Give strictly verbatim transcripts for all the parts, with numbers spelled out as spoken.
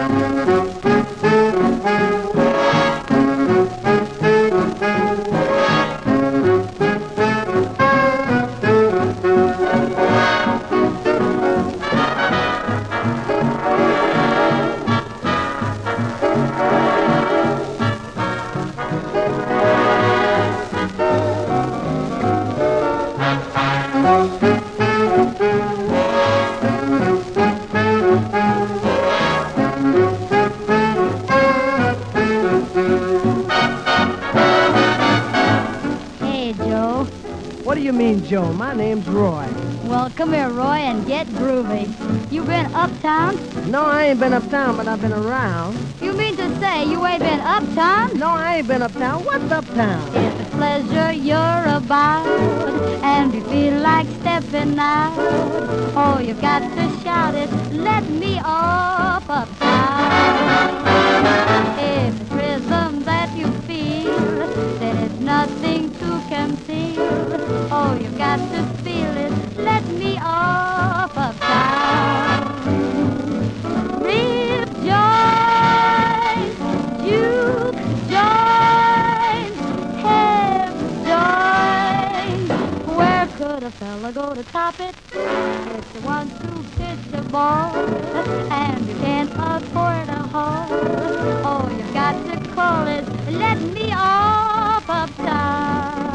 What do you mean, Joe? My name's Roy. Well, come here, Roy, and get groovy. You been uptown? No, I ain't been uptown, but I've been around. You mean to say you ain't been uptown? No, I ain't been uptown. What's uptown? It's a pleasure you're about, and you feel like stepping out. Oh, you've got to shout it, let me off uptown. If it's rhythm that you feel, then it's nothing to conceal. Oh, you've got to feel it, let me off uptown. Rip joints, juke joints, hip joints. Where could a fella go to top it? If you want to pitch a ball, and you can't afford a hall, oh, you've got to call it, let me off uptown.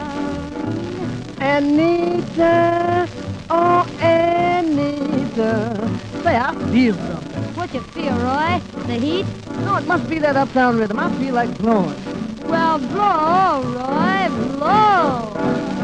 Anita, oh, Anita. Say, I feel something. What you feel, Roy? The heat? No, it must be that uptown rhythm. I feel like blowing. Well, blow, Roy, blow.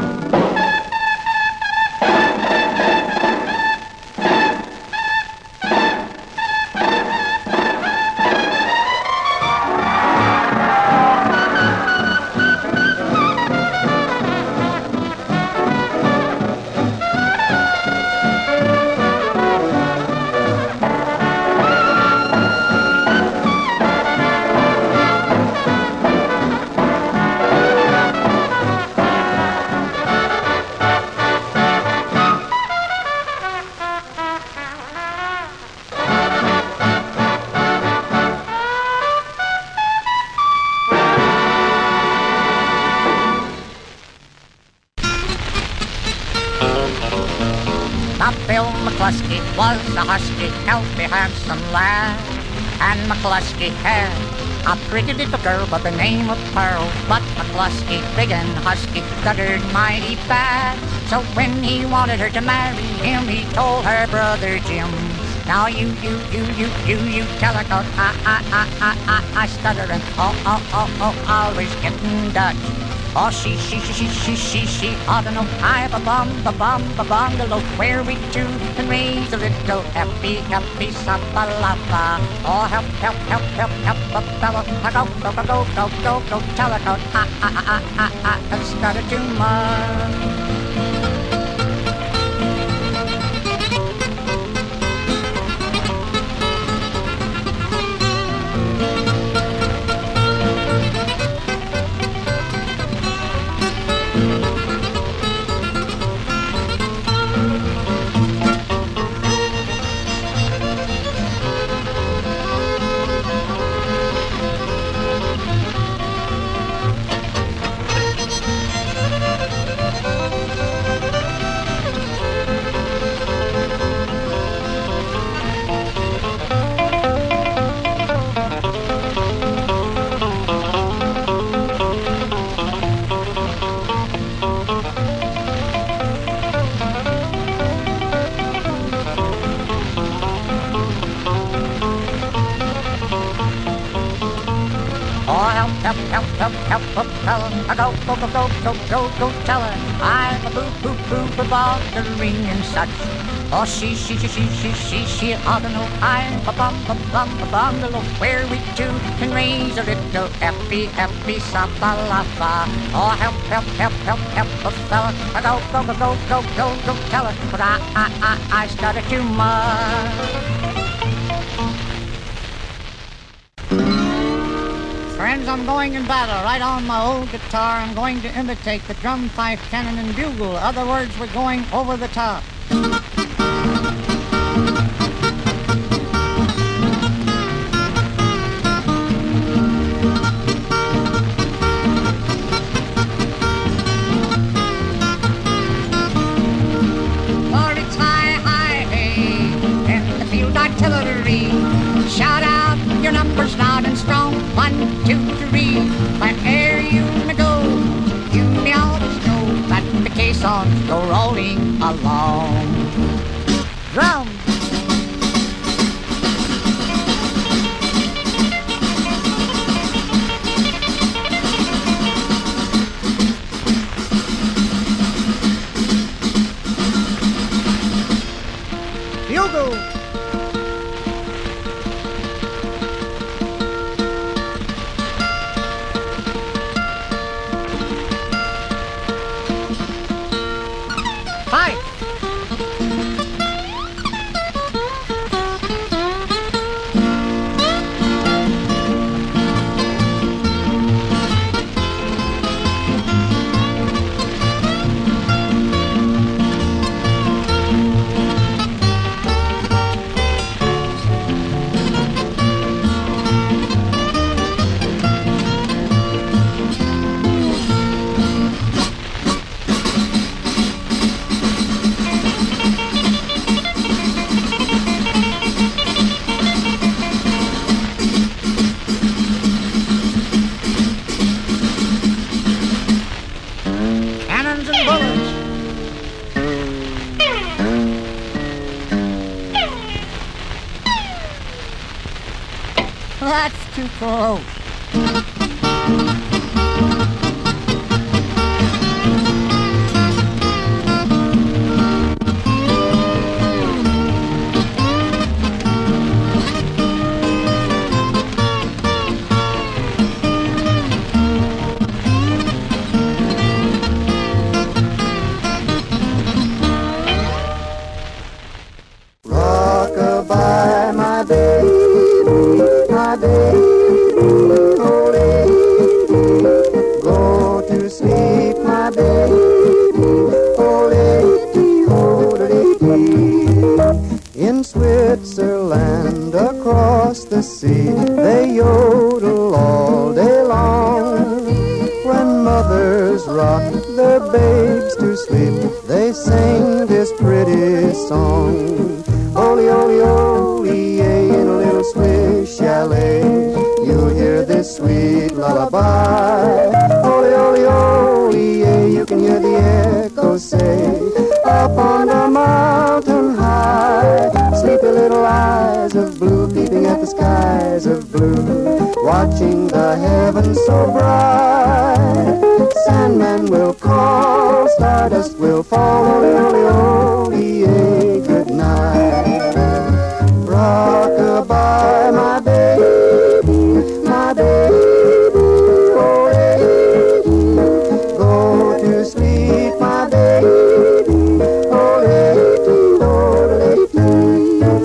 Bill McCluskey was a husky, healthy, handsome lad. And McCluskey had a pretty little girl by the name of Pearl. But McCluskey, big and husky, stuttered mighty bad. So when he wanted her to marry him, he told her brother Jim, now you, you, you, you, you, you tell her, 'cause I, I, I, I, I, I stutter and oh, oh, oh, oh, always getting Dutch. Oh, she, she, she, she, she, she, she ought to know I've a bum, a bum, a bungalow where we two can raise a little happy, happy sapalapa. Oh, help, help, help, help, help a fellow. Go, go, go, go, go, go, go, tell her, 'cause I, I, I, I, I, I stutter too much. Help, help, help, help, help, tell her. Go, go, go, go, go, go, go, tell her. I'm a boo, boo, boo, about the ring and such. Oh, she, she, she, she, she, she, she ought to know I'm a bum, a bum, a bungalow where we two can raise a little happy, happy sapalapa. Oh, help, help, help, help, help a fella. Go, go, go, go, go, go, go, tell her. But I, I, I, I stutter too much. Friends, I'm going in battle. Right on my old guitar, I'm going to imitate the drum, fife, cannon, and bugle. Other words, we're going over the top. That's too close. Rock-a-bye, my baby, my baby, oh lady, go to sleep, my baby, oh lady, oh lady. In Switzerland, across the sea, they yodel all day long. When mothers rock their babes to sleep, they sing this pretty song. Ole, ole, ole, yay, in a little Swiss chalet, you'll hear this sweet lullaby. Ole, ole, ole, yay, you can hear the echoes say, up on the mountain high, sleepy little eyes of blue, peeping at the skies of blue, watching the heavens so bright. Sandman will call, stardust will fall, ole, ole, ole, yay, good night. Rock-a-bye, my baby, my baby, oh lady, go to sleep, my baby, oh lady, oh lady.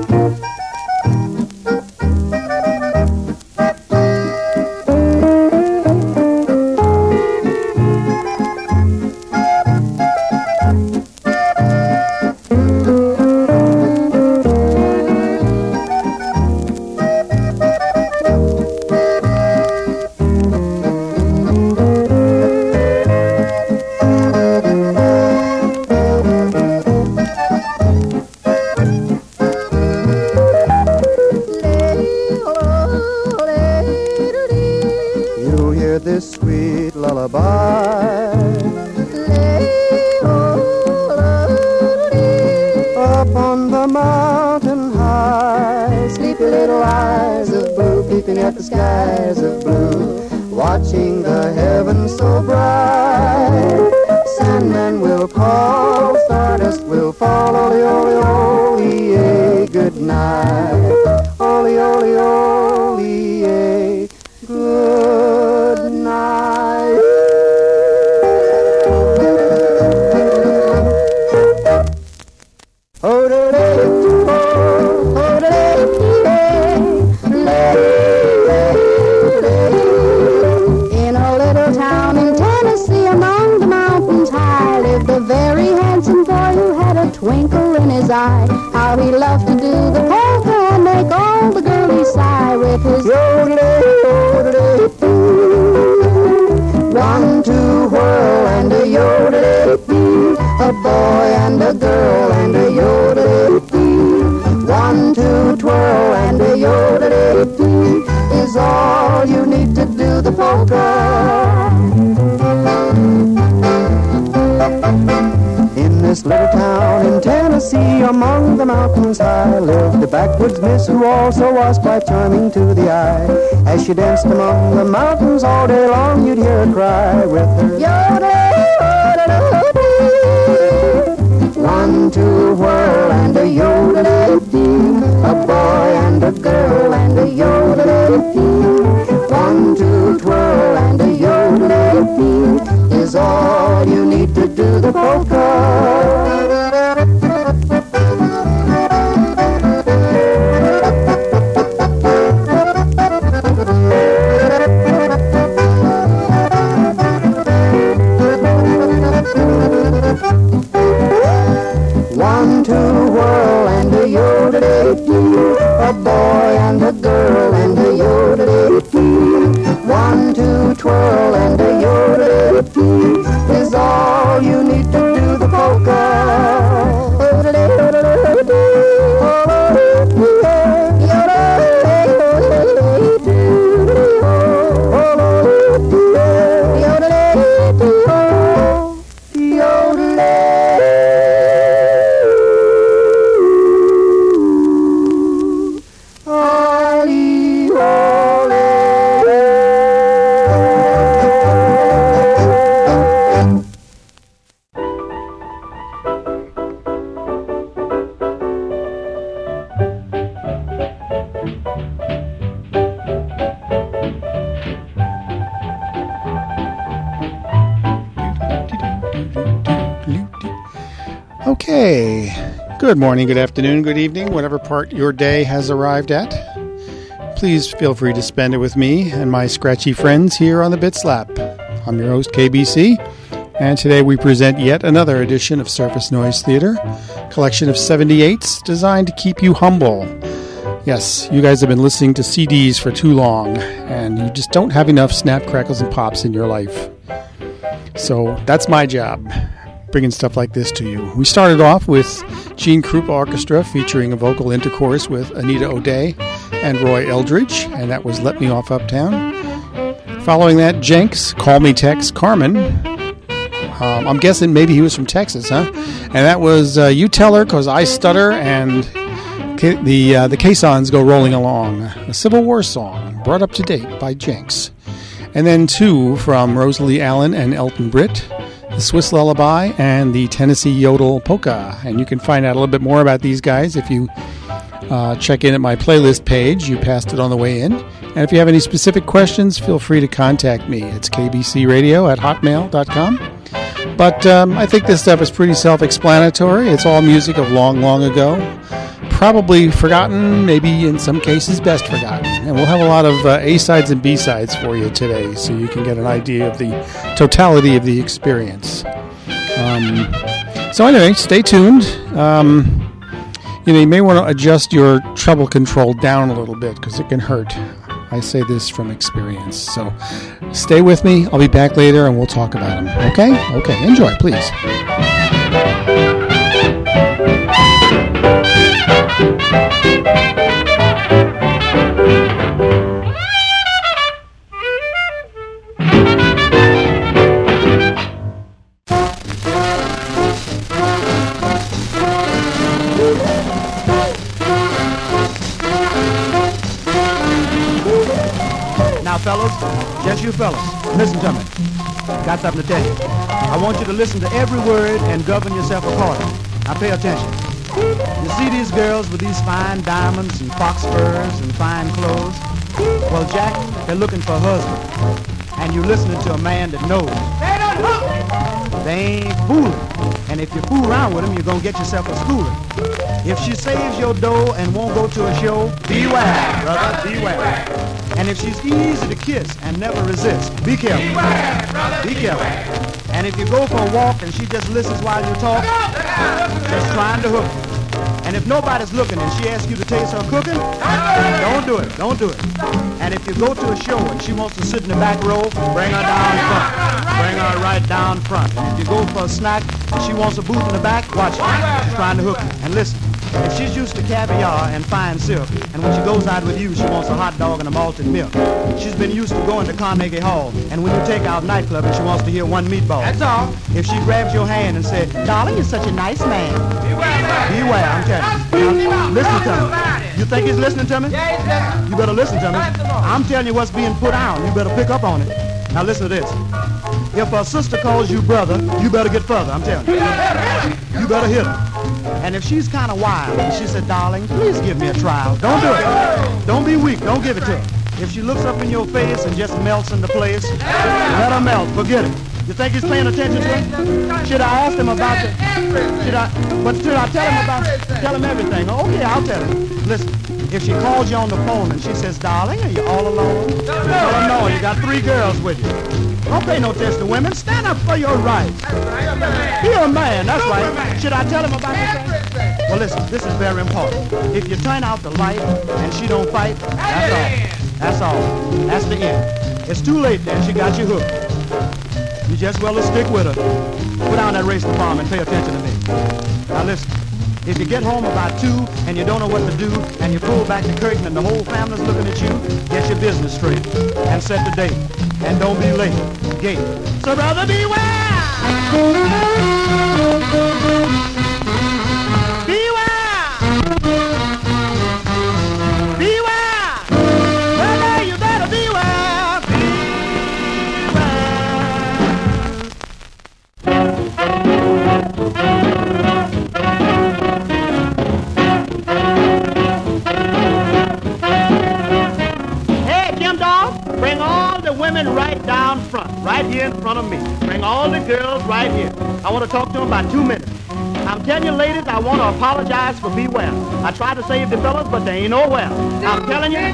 This sweet lullaby, up on the mountain high, sleepy little eyes of blue, peeping at the skies of blue, watching the heavens so bright. Sandman will call, stardust will fall, ole, ole, ole, yay, good night. Ole, ole, ole, yay, good night. Oh, da, da, oh, oh, da, in a little town in Tennessee, among the mountains high, lived a very handsome boy who had a twinkle in his eye. How he loved to do the polka and make all the girlies sigh with his one, two, whirl and a yodel-dee, a boy and a girl and a yodel-dee. One, two, twirl and a yodel-dee is all you need to do the polka. In this little town in Tennessee, among the mountains high, lived a backwoods miss who also was quite charming to the eye. As she danced among the mountains all day long, you'd hear her cry with her yodel-dee. One, two, whirl and a yodel-dee, a boy and a girl and a yodel-dee. One, two, twirl and a yodel-dee is all you need to do the polka. One, two, whirl and a yodel-dee, a boy and a girl and a yodel-dee. One, two, twirl and a yodel-dee is all you need to do the polka. All you Okay, good morning, good afternoon, good evening, whatever part your day has arrived at. Please feel free to spend it with me and my scratchy friends here on the Bit Slap. I'm your host, K B C, and today we present yet another edition of Surface Noise Theater, a collection of seventy-eights designed to keep you humble. Yes, you guys have been listening to C Ds for too long, and you just don't have enough snap, crackles, and pops in your life. So that's my job, bringing stuff like this to you. We started off with Gene Krupa Orchestra featuring a vocal intercourse with Anita O'Day and Roy Eldridge, and that was Let Me Off Uptown. Following that, Jenks, Call Me Tex, Carmen. Um, I'm guessing maybe he was from Texas, huh? And that was uh, You Tell Her 'Cause I Stutter, and K- the uh, the caissons go rolling along. A Civil War song brought up to date by Jenks. And then two from Rosalie Allen and Elton Britt, the Swiss Lullaby and the Tennessee Yodel Polka. And you can find out a little bit more about these guys if you uh, check in at my playlist page. You passed it on the way in. And if you have any specific questions, feel free to contact me. It's k b c radio at hotmail dot com. But um, I think this stuff is pretty self-explanatory. It's all music of long, long ago. Probably forgotten, maybe in some cases best forgotten. And we'll have a lot of uh, A-sides and B-sides for you today, so you can get an idea of the totality of the experience. Um, so anyway, stay tuned. Um, you know, you may want to adjust your treble control down a little bit, because it can hurt. I say this from experience. So stay with me. I'll be back later, and we'll talk about them. Okay? Okay, enjoy, please. Now, fellas, just you fellas, listen to me. Got something to tell you. I want you to listen to every word and govern yourself accordingly. Now, pay attention. You see these girls with these fine diamonds and fox furs and fine clothes? Well, Jack, they're looking for a husband. And you're listening to a man that knows. They ain't fooling. And if you fool around with them, you're going to get yourself a schooling. If she saves your dough and won't go to a show, beware, brother, beware. And if she's easy to kiss and never resists, be careful. Beware, brother, be careful. Beware. And if you go for a walk and she just listens while you talk, just trying to hook you. And if nobody's looking and she asks you to taste her cooking, don't do it, don't do it. And if you go to a show and she wants to sit in the back row, bring her down front. Bring her right down front. And if you go for a snack and she wants a booth in the back, watch her. She's trying to hook you. And listen, if she's used to caviar and fine silk, and when she goes out with you, she wants a hot dog and a malted milk. She's been used to going to Carnegie Hall, and when you take out nightclub and she wants to hear one meatball. That's all. If she grabs your hand and says, darling, you're such a nice man. Beware. Beware, I'm telling you. Now, listen to me. You think he's listening to me? Yeah, he's listening. You better listen to me. I'm telling you what's being put on. You better pick up on it. Now listen to this. If a sister calls you brother, you better get further, I'm telling you. You better hit her. And if she's kind of wild and she said, darling, please give me a trial, don't do it. Don't be weak, don't give it to her. If she looks up in your face and just melts into place, let her melt, forget it. You think he's paying attention to it? Should I ask him about the... Should I... But should I tell him about... Tell him everything? Okay, I'll tell him. Listen, if she calls you on the phone and she says, darling, are you all alone? Tell her no, you got three girls with you. Don't pay no attention to women. Stand up for your rights. Be a man, that's right. Should I tell him about this thing? Well, listen, this is very important. If you turn out the light and she don't fight, that's all. That's all. That's the end. It's too late then. She got you hooked. You just well to stick with her. Put down that racing farm and pay attention to me. Now listen. If you get home about two and you don't know what to do and you pull back the curtain and the whole family's looking at you, get your business straight and set the date. And don't be late. Gate. So brother, beware! Beware! Beware! Brother, you better beware! Hey, Jim Dog, bring all the women right down front, right here in front of me. Bring all the girls right here. I want to talk to them about two minutes. I'm telling you, ladies, I want to apologize for Beware. I tried to save the fellas, but they ain't nowhere. I'm telling you.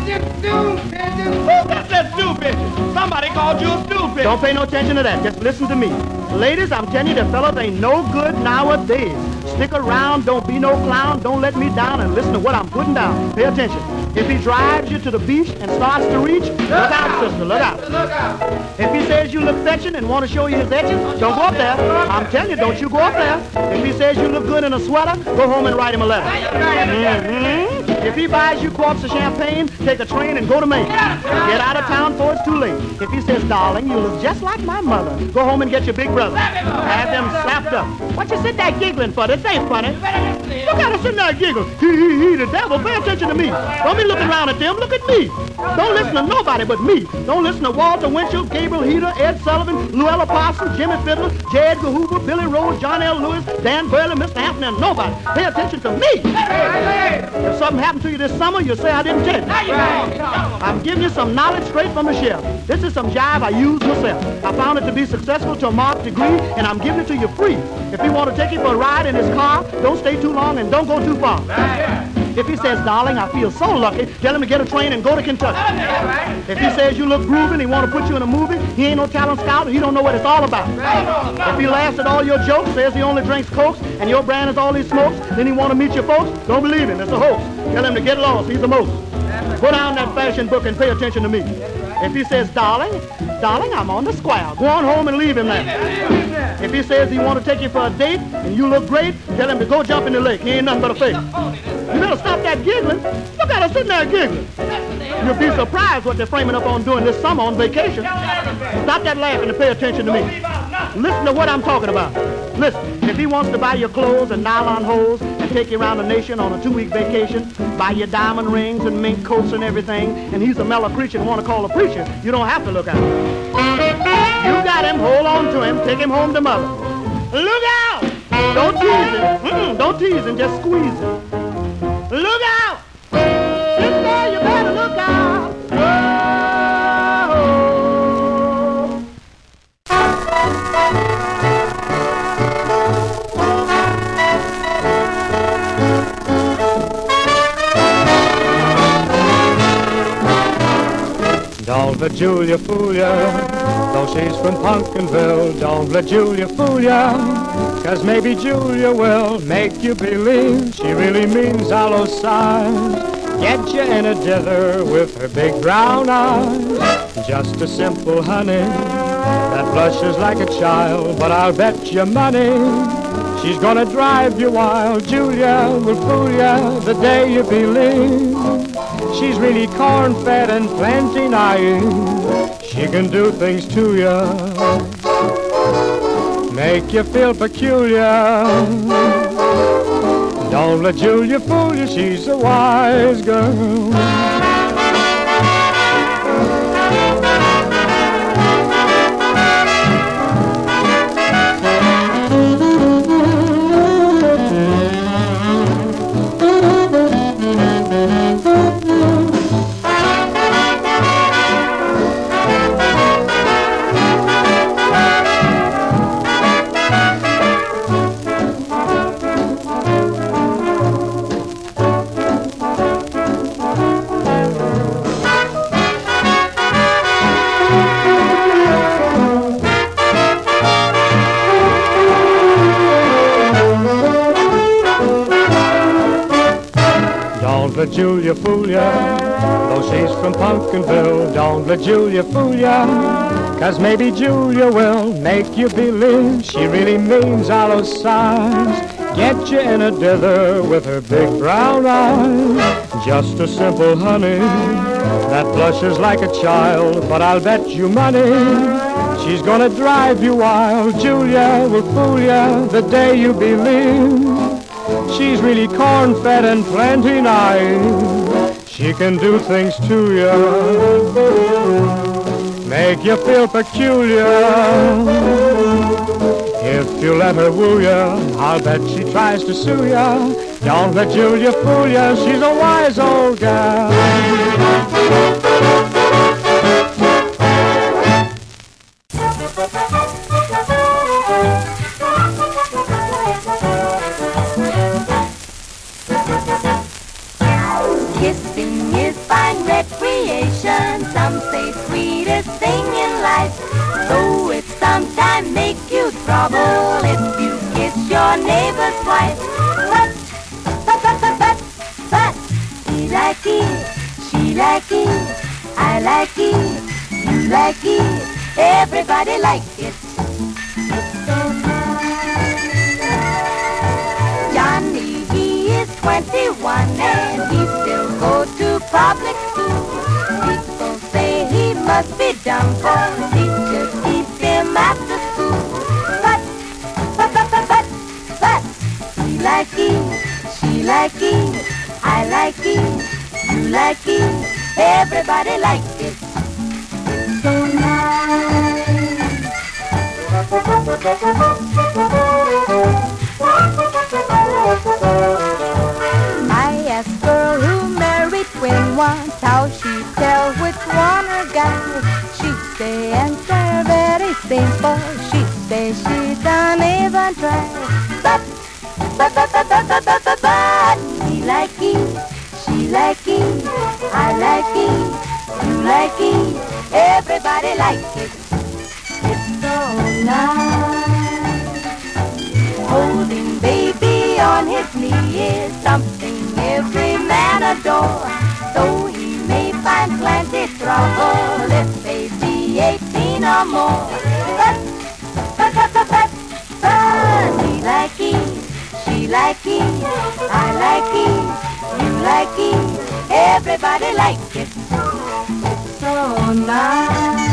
Who got that stew bitch? Somebody called you a stew bitch. Don't pay no attention to that. Just listen to me. Ladies, I'm telling you, the fellas ain't no good nowadays. Stick around, don't be no clown, don't let me down, and listen to what I'm putting down. Pay attention. If he drives you to the beach and starts to reach, look out, sister, look out. Look out. If he says you look fetching and want to show you his edges, don't go up there. I'm telling you, don't you go up there. If he says you look good in a sweater, go home and write him a letter. Mm-hmm. If he buys you quarts of champagne, take a train and go to Maine. Get out of town before it's too late. If he says, darling, you look just like my mother, go home and get your big brother. Have them slapped up. What you sit there giggling for? This ain't funny. Look at us sitting there giggling. He, he, he, the devil. Pay attention to me. Don't be looking around at them. Look at me. Don't listen to nobody but me. Don't listen to Walter Winchell, Gabriel Heater, Ed Sullivan, Luella Parsons, Jimmy Fiddler, J. Edgar Hoover, Billy Rose, John L. Lewis, Dan Burley, Mister Hampton, and nobody. Pay attention to me. If something happened to you this summer, you'll say I didn't tell you. I'm giving you some knowledge straight from the shelf. This is some jive I use myself. I found it to be successful to a marked degree, and I'm giving it to you free. If you want to take you for a ride in his car, don't stay too long and don't go too far. If he says, darling, I feel so lucky, tell him to get a train and go to Kentucky. If he says you look groovy and he want to put you in a movie, he ain't no talent scout, he don't know what it's all about. If he laughs at all your jokes, says he only drinks Cokes, and your brand is all he smokes, then he want to meet your folks, don't believe him, it's a hoax. Tell him to get lost, he's the most. Put down that fashion book and pay attention to me. If he says, darling, darling, I'm on the square, go on home and leave him there. If he says he want to take you for a date and you look great, tell him to go jump in the lake, he ain't nothing but a fake. You better stop that giggling. Look at us sitting there giggling. You'll be surprised what they're framing up on doing this summer on vacation. Stop that laughing and pay attention to me. Listen to what I'm talking about. Listen, if he wants to buy your clothes and nylon hose and take you around the nation on a two-week vacation, buy your diamond rings and mink coats and everything, and he's a mellow creature and want to call a preacher, you don't have to look out. You got him, hold on to him, take him home to mother. Look out! Don't tease him. Mm-mm, don't tease him, just squeeze him. Look out! Sit there, you better look out! Oh. Don't let Julia fool ya, though she's from Pumpkinville. Don't let Julia fool ya, 'cause maybe Julia will make you believe she really means all those signs. Get you in a dither with her big brown eyes. Just a simple honey that blushes like a child, but I'll bet you money she's gonna drive you wild. Julia will fool ya the day you believe she's really corn-fed and plenty naive. She can do things to ya, make you feel peculiar. Don't let Julia fool you, she's a wise girl. Don't let Julia fool ya, though she's from Pumpkinville. Don't let Julia fool ya, 'cause maybe Julia will make you believe she really means all those signs. Get you in a dither with her big brown eyes. Just a simple honey that blushes like a child, but I'll bet you money she's gonna drive you wild. Julia will fool ya the day you believe she's really corn-fed and plenty naive. She can do things to ya, make you feel peculiar. If you let her woo ya, I'll bet she tries to sue ya. Don't let Julia fool ya, she's a wise old gal. woman, some say sweetest thing in life. Though it sometimes make you trouble if you kiss your neighbor's wife. But, but, but, but, but, but, he like it, she like it, I like it, you like it, everybody like it. It's so nice. Johnny, he is twenty-one and he still go to public school. People say he must be dumb for teachers teach him after school. But, but, but, but, but, but, he like it, she like it, I like it, you like it, everybody like it. It's so nice. I asked girl who married twin once how she tell which one her guy. She say answer very simple. She say she don't even try. But, but, but, but, but, but, but, but, but, he like it, she like it, I like it, you like it, everybody like it. It's so nice. Holding baby on his knee is something every man adore. Though he may find plenty trouble if baby eighteen or more. But, but, but, but, but, but, he like it, she like it, I like it, you like it, everybody like it. It's so nice.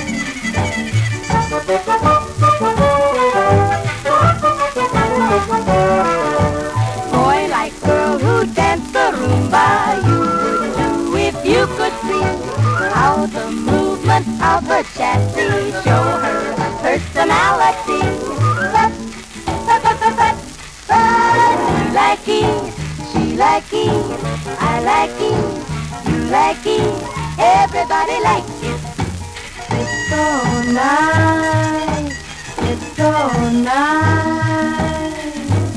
Boy like girl who dance the rumba, you would do if you could see how the movement of her chassis show her personality. But, but, but, but, but, but, you like it, she like it, I like it, you like it, everybody likes it. It's so nice, it's so nice.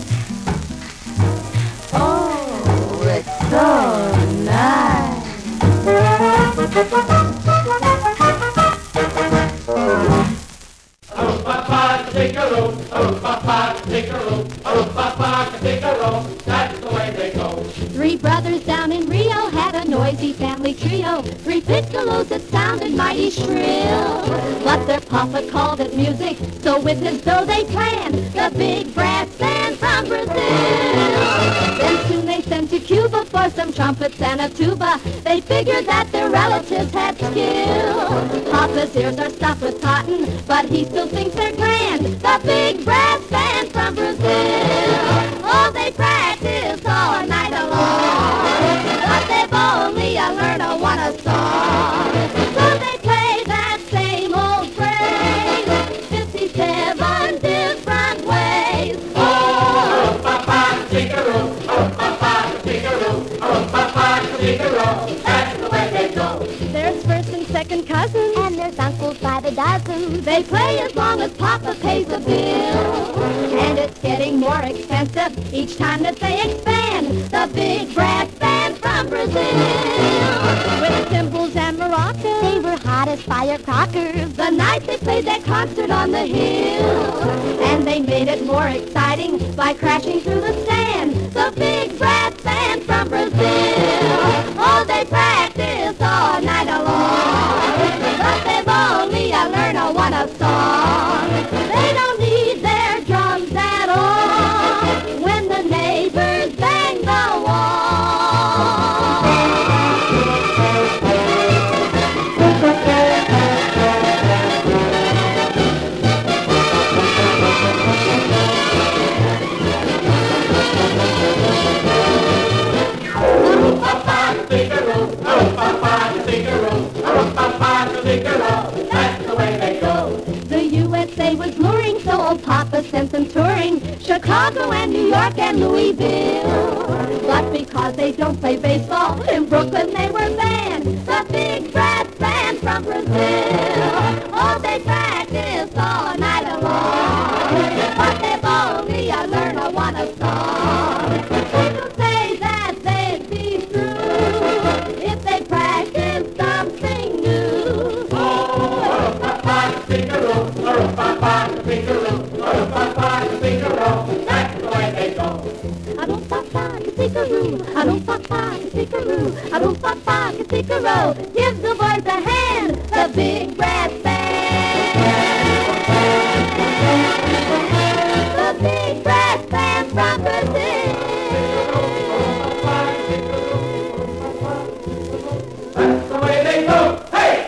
Oh, it's so nice. Three brothers down in Rio had a noisy family trio. Three piccolos that sounded mighty shrill. But their papa called it music, so with his dough they planned the big brass band from Brazil. Then soon they sent to Cuba for some trumpets and a tuba. They figured that their relatives had skill. Papa's ears are stuffed with cotton, but he still thinks they're grand. The big brass band from Brazil. Oh, they practice all night long, but they've only a learned a one a song. So they play that same old phrase fifty-seven different ways. Oh, papa, tick-a-roo, oh, papa, tick-a-roo, oh, papa, tick-a-roo, that's the way they go. There's first and second cousins, and there's uncles by the dozen. They play as long as Papa pays the bill, and it's getting more expensive each time that they expand the big brass band from Brazil. With cymbals and maracas, they were hot as firecrackers the night they played that concert on the hill. And they made it more exciting by crashing through the stand the big brass band from Brazil. Oh, they practice all night long, but they've only a learned a one a song. They don't need their drums at all when the neighbors bang the wall. That's the way they go. The U S A was luring, so old Papa sent them touring Chicago and New York and Louisville. But because they don't play baseball in Brooklyn, they were banned. The big brass band from Brazil. Oh, they practice all night long, but they've only a learned a one a song. People say that they'd be through if they practiced something tick-a-roo, a roo-pa-pa, tick-a-row. Give the boys a hand, the big brass band. The big brass band from Brazil. That's the way they go. Hey!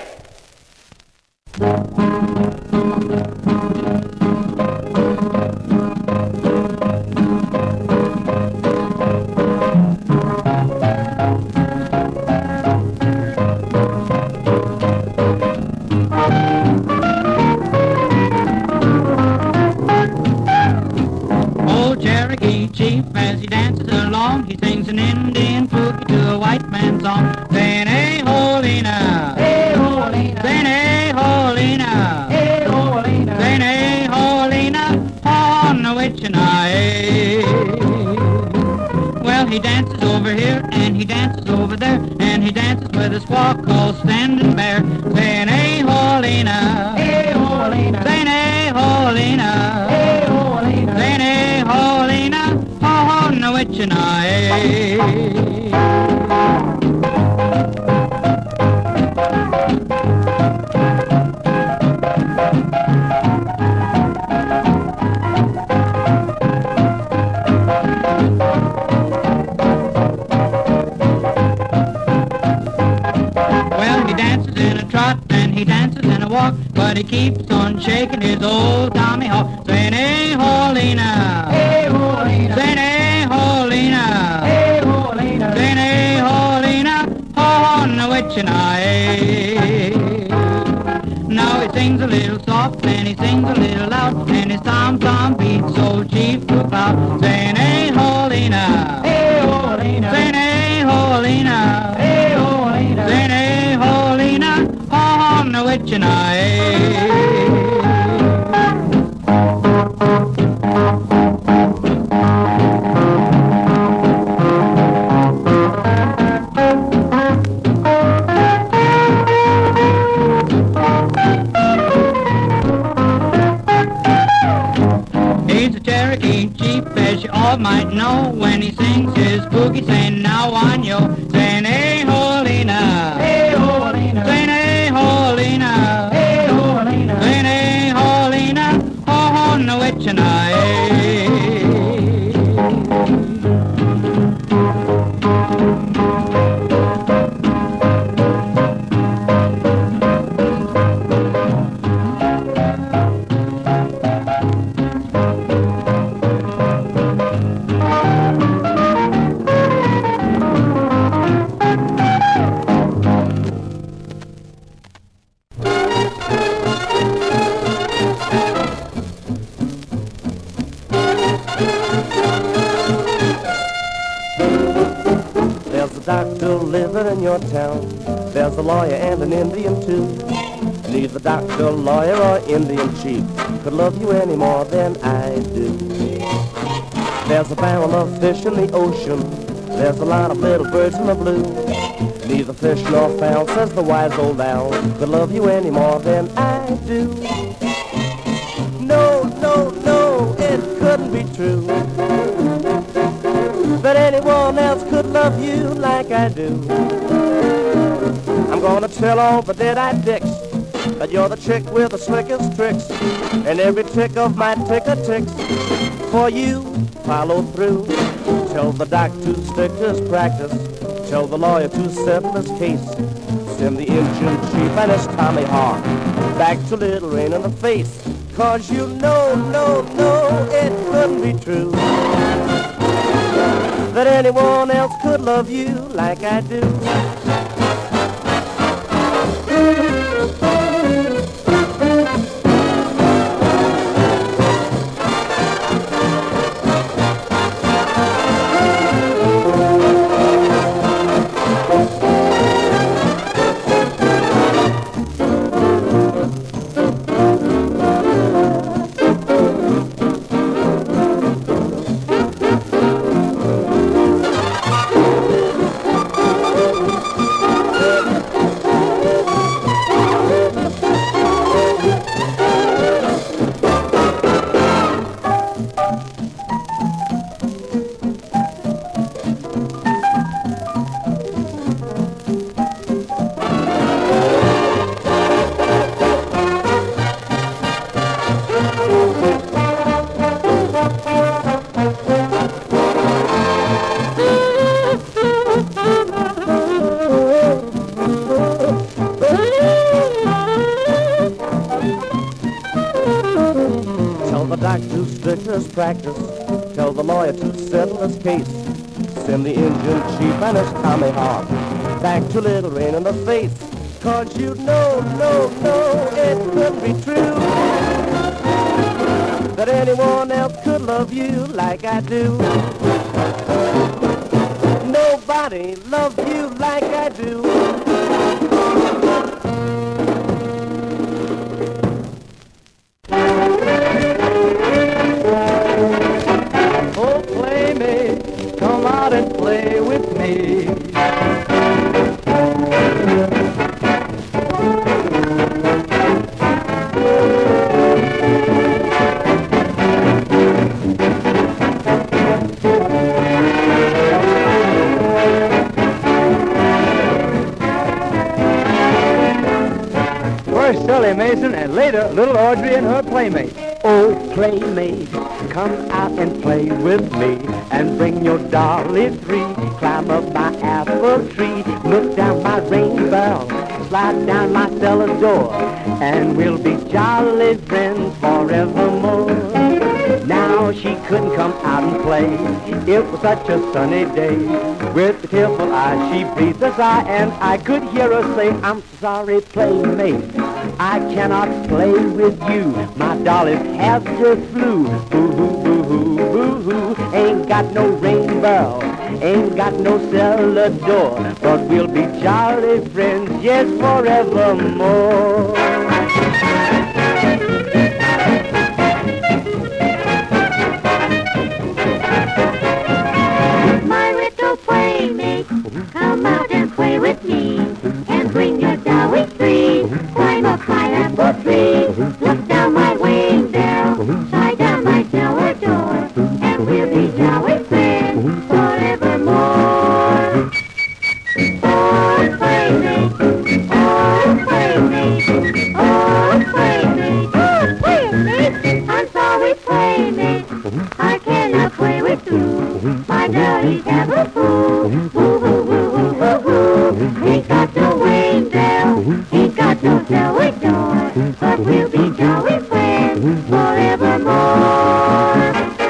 Old Cherokee chief, as he dances along, he sings an Indian boogie to a white man's song, saying, "Hey, Holina, Hey, Holina. saying, hey, Holina, Hey, Holina. saying, hey, Holina, on the witch and I." Well, he dances over here, and he dances over there, and he dances with a squaw called Standing Bear, saying, "Hey, Holina, Hey, Holina. saying, hey, Holina, Hey, Holina. saying, hey, Holina, on the witch and I." Well, he dances in a trot and he dances in a walk, but he keeps on shaking his old Tommy Hawk, saying, "Hey, Holina, Hey, Holina. saying, hey, Holina, Hey, Holina. saying, hey, Holina, on the witch and I." Now he sings a little soft and he sings a little loud, and his tom-tom beats old Chief to a cloud, saying, "Hey, Holina, Hey, Holina. saying, hey, Holina, Hey, Holina. saying, hey, Holina, on the witch and I." He's a Cherokee chief, as you all might know, when he sings his boogie, saying, "Now on yo," saying, "Hey, Holina, Hey, Holina. saying, hey, Holina, Hey, Holina. saying, hey, Holina, on the witch and I." There's a doctor living in your town. There's a lawyer and an Indian too. Neither doctor, lawyer, or Indian chief could love you any more than I do. There's a barrel of fish in the ocean. There's a lot of little birds in the blue. Neither fish nor fowl, says the wise old owl, could love you any more than I do. No, no, no, it couldn't be true that anyone else could love you like I do. I'm gonna tell all the dead-eyed dicks that you're the chick with the slickest tricks, and every tick of my ticker ticks for you follow through. Tell the doc to stick to his practice. Tell the lawyer to settle his case. Send the engine chief and his Tommy Hawk back to Little Rain in the face. Cause you know, no, no, it couldn't be true that anyone else could love you like I do. the doctor to strictest practice. Tell the lawyer to settle his case. Send the engine chief and his Tommy Hawk back to Little Rain in the face. Cause you know, no, no, it couldn't be true that anyone else could love you like I do. Nobody loves you like I do. Oh, playmate, come out and play with me. First Sully Mason and later little Audrey and her playmate. Oh, playmate, come out and play with me and bring your dolly free. Climb up my apple tree, look down my rainbow, slide down my cellar door, and we'll be jolly friends forevermore. Now she couldn't come out and play. It was such a sunny day. With the tearful eyes she breathed a sigh, and I could hear her say, I'm sorry, playmate, I cannot play with you. My dollies have just flew. Boo-hoo, boo-hoo, boo-hoo. Ain't got no rainbow, ain't got no cellar door, but we'll be jolly friends, yes, forevermore. Playmate, come out and play with me, and bring your dolly free. Climb up my apple tree, look down my window, slide down my cellar door, and we'll be jolly friends forevermore. Oh, playmate, oh, playmate, oh, playmate, oh, playmate, I'm sorry, playmate, I cannot play with you. My dolly's have a fool. Ain't got no window, ain't got no cellar door, but we'll be jolly friends forevermore.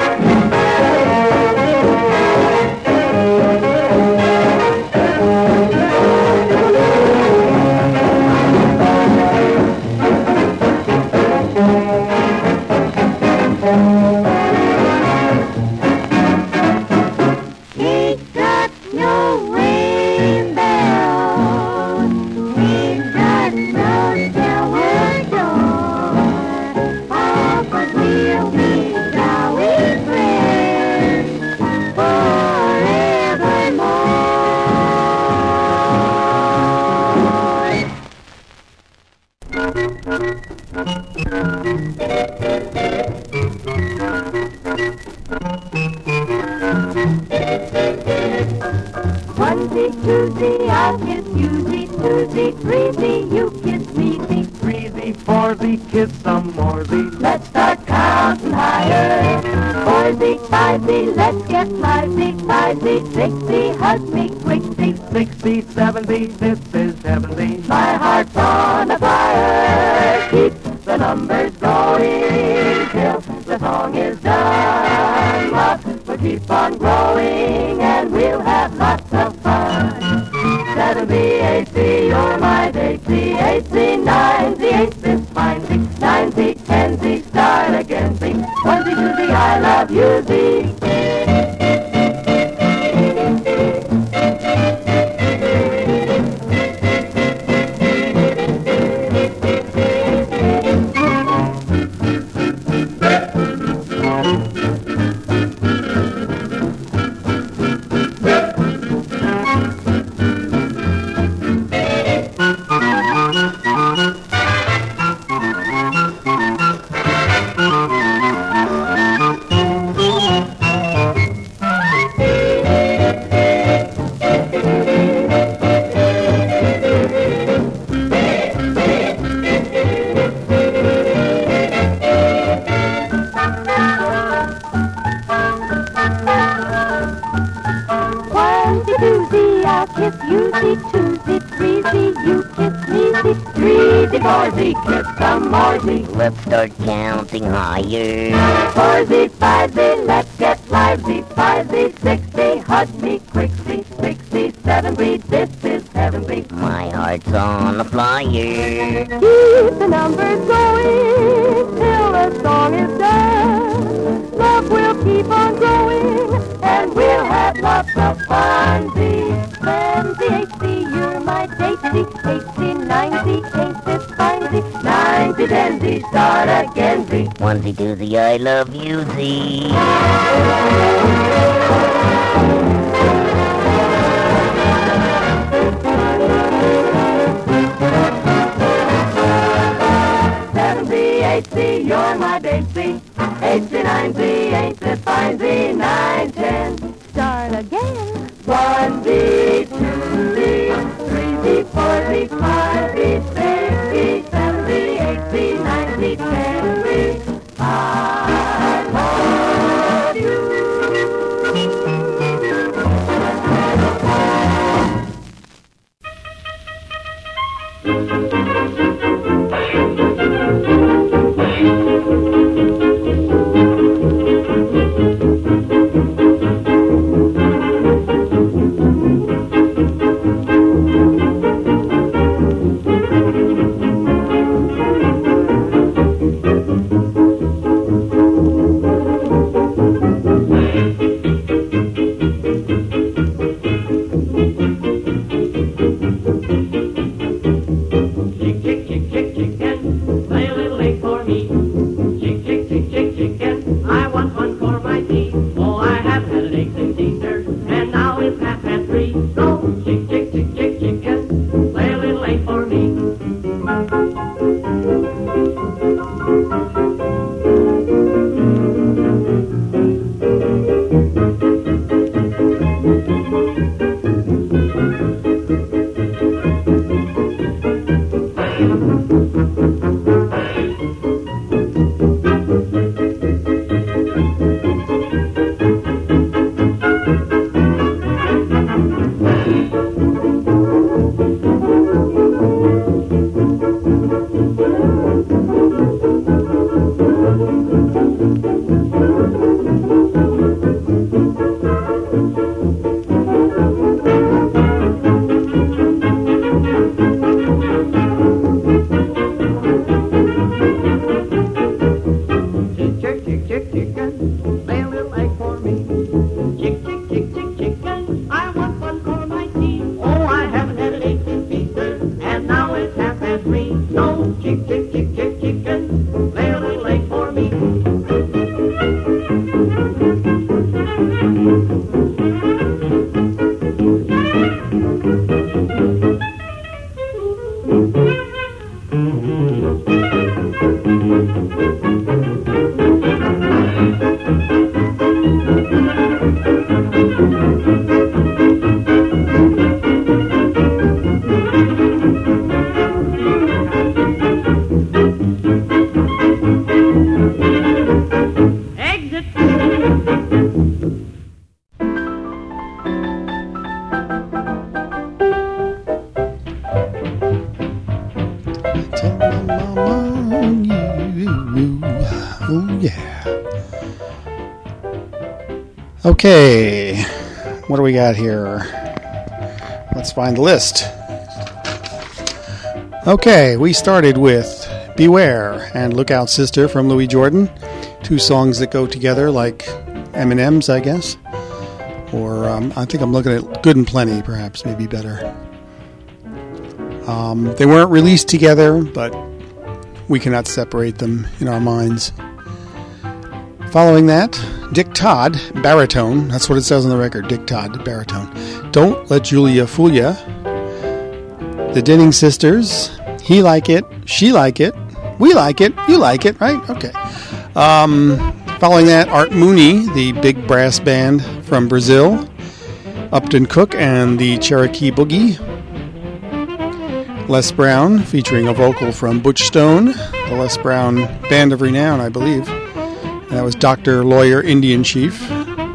Ain't got no Onesie, twosie, I'll kiss yousie, twosie, threesie, you kiss mesie, Threesy, foursy, kiss some moresy. let's start counting higher. Foursy, fivesy, let's get lively, fivesy, sixty, hug me quickly. Sixty, seventy, this is heavenly. My heart's on a fire. Keep the numbers going till the song is done. Love will keep on growing and we'll have lots of fun. Seventy, eighty, you're my Daisy. Eighty, ninety, eight is fine. Ninety, tenzy, start again. Sing onesie, twosie, I love you, thee. Forzy, forzy, kiss some morsey. Let's start counting higher. Forzy, fivesy, let's get lively. Fivesy, sixty, hug me quickly. Sixty, seventy, this is heavenly. My heart's on a flyer. Keep the numbers going till the song is done. Love will keep on growing, and we'll have lots of fun. Twenty, eighty, you're my datey. Eighty, ninety, ain't this finey? Ninety, tenzy, start again, Z. Onesie, twosie, I love you, Z. Seventy, eighty, you're my datey. Eighty, ninety, ain't this fine? Z. Nine, ten, start again. One, Z, two, Z, three, Z, four, Z, five, Z, six, Z, seven, Z, eight, Z, nine, Z, ten, Z. I love you. Okay, what do we got here? Let's find the list. Okay, we started with Beware and Look Out Sister from Louis Jordan. Two songs that go together like M and M's, I guess. Or um, I think I'm looking at Good and Plenty, perhaps, maybe better. Um, they weren't released together, but we cannot separate them in our minds. Following that, Dick Todd, baritone. That's what it says on the record, Dick Todd, baritone. Don't Let Julia Fool Ya. The Denning Sisters, He Like It, She Like It, We Like It, You Like It, right? Okay. Um, following that, Art Mooney, the big brass band from Brazil. Upton Cook and the Cherokee Boogie. Les Brown, featuring a vocal from Butch Stone, the Les Brown Band of Renown, I believe. And that was Doctor Lawyer Indian Chief.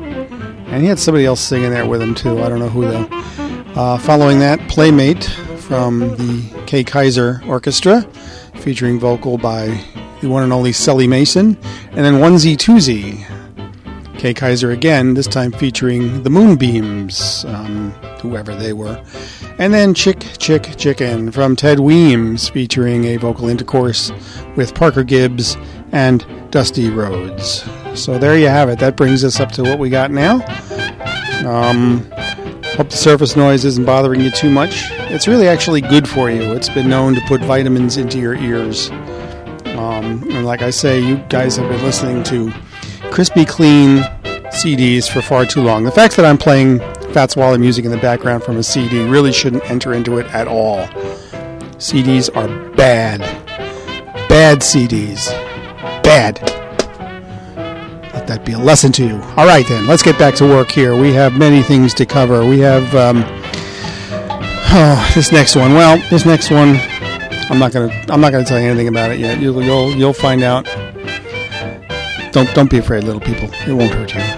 And he had somebody else singing there with him, too. I don't know who, though. Uh, following that, Playmate from the Kay Kaiser Orchestra, featuring vocal by the one and only Sully Mason, and then Onesie Twosie. Kay Kaiser again, this time featuring the Moonbeams, um, whoever they were. And then Chick, Chick, Chicken from Ted Weems, featuring a vocal intercourse with Parker Gibbs and Dusty Rhodes. So there you have it. That brings us up to what we got now. Um, hope the surface noise isn't bothering you too much. It's really actually good for you. It's been known to put vitamins into your ears. Um, and like I say, you guys have been listening to crispy clean C Ds for far too long. The fact that I'm playing Fats Waller music in the background from a C D really shouldn't enter into it at all. C Ds are bad. Bad C Ds. Bad. Let that be a lesson to you. All right then, let's get back to work here. We have many things to cover. We have um, oh, this next one. Well, this next one, I'm not gonna I'm not gonna tell you anything about it yet. You'll you'll you'll find out. Don't don't be afraid, little people. It won't hurt you.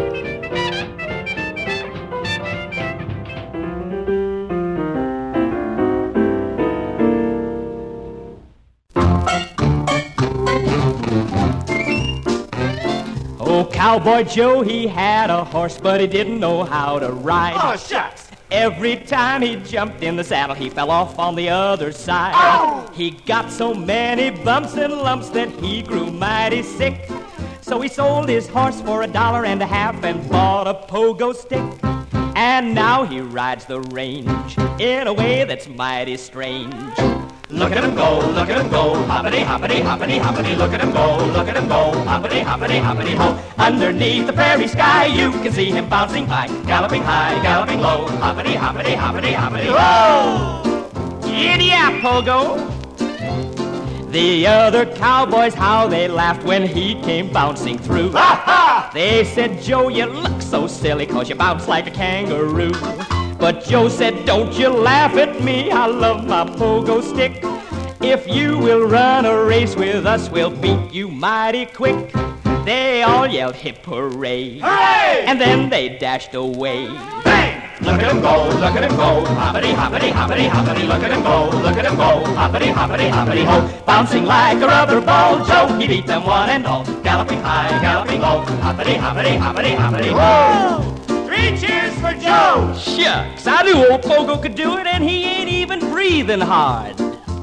Oh, Cowboy Joe, he had a horse, but he didn't know how to ride. Oh, shucks! Every time he jumped in the saddle, he fell off on the other side. Oh! He got so many bumps and lumps that he grew mighty sick. So he sold his horse for a dollar and a half and bought a pogo stick. And now he rides the range in a way that's mighty strange. Look at him go, look at him go, hoppity, hoppity, hoppity, hoppity, look at him go, look at him go, hoppity, hoppity, hoppity, ho. Underneath the prairie sky, you can see him bouncing high, galloping high, galloping low, hoppity, hoppity, hoppity, hoppity, ho. Giddy up, Pogo. The other cowboys, how they laughed when he came bouncing through. Ha ha! They said, Joe, you look so silly 'cause you bounce like a kangaroo. But Joe said, don't you laugh at me, I love my pogo stick. If you will run a race with us, we'll beat you mighty quick. They all yelled hip hooray. Hooray! And then they dashed away. Bang! Look at him go, look at him go, hoppity, hoppity, hoppity, hoppity, look at him go, look at him go, hoppity, hoppity, hoppity, ho. Bouncing like a rubber ball, Joe, he beat them one and all. Galloping high, galloping low, hoppity, hoppity, hoppity, hoppity, ho. Three cheers for Joe! Shucks, I knew old Pogo could do it, and he ain't even breathing hard.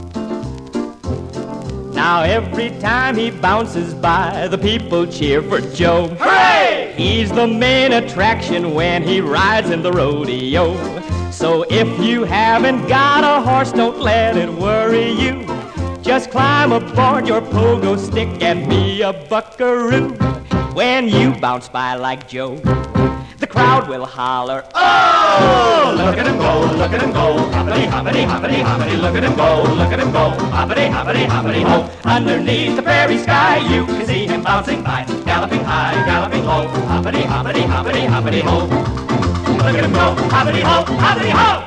Now every time he bounces by, the people cheer for Joe. Hooray! He's the main attraction when he rides in the rodeo. So if you haven't got a horse, don't let it worry you. Just climb aboard your pogo stick and be a buckaroo. When you bounce by like Joe, the crowd will holler, oh! Look at him go, look at him go, hoppity, hoppity, hoppity, hoppity, look at him go, look at him go, hoppity, hoppity, hoppity, ho. Underneath the prairie sky, you can see him bouncing by, galloping high, galloping low, hoppity, hoppity, hoppity, hoppity, ho. Look at him go, hoppity, ho, hoppity, ho!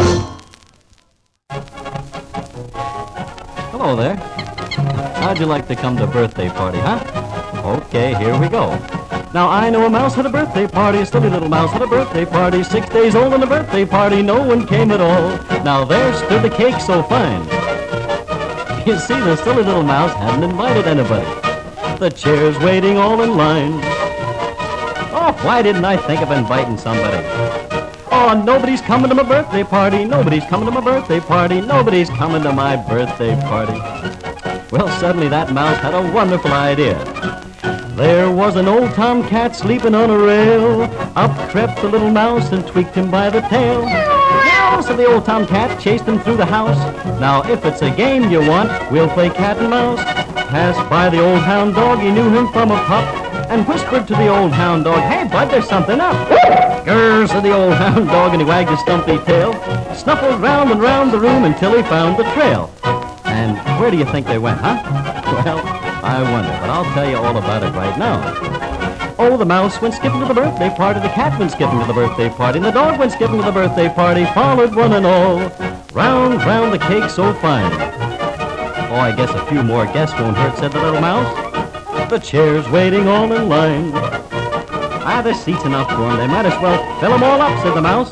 Hello there. How'd you like to come to a birthday party, huh? Okay, here we go. Now I know a mouse had a birthday party, a silly little mouse had a birthday party, six days old and a birthday party, no one came at all. Now there stood the cake so fine. You see, the silly little mouse hadn't invited anybody. The chairs waiting all in line. Oh, why didn't I think of inviting somebody? Oh, nobody's coming to my birthday party, nobody's coming to my birthday party, nobody's coming to my birthday party. Well, suddenly that mouse had a wonderful idea. There was an old tomcat sleeping on a rail. Up crept the little mouse and tweaked him by the tail. Meow, so the old tomcat chased him through the house. Now if it's a game you want, we'll play cat and mouse. Passed by the old hound dog, he knew him from a pup, and whispered to the old hound dog, hey bud, there's something up. Grrr, said the old hound dog, and he wagged his stumpy tail. Snuffled round and round the room until he found the trail. And where do you think they went, huh? Well, I wonder, but I'll tell you all about it right now. Oh, the mouse went skipping to the birthday party, the cat went skipping to the birthday party, and the dog went skipping to the birthday party, followed one and all, round, round the cake so fine. Oh, I guess a few more guests won't hurt, said the little mouse. The chairs waiting all in line. Ah, there's seats enough for them, they might as well fill them all up, said the mouse. Oh,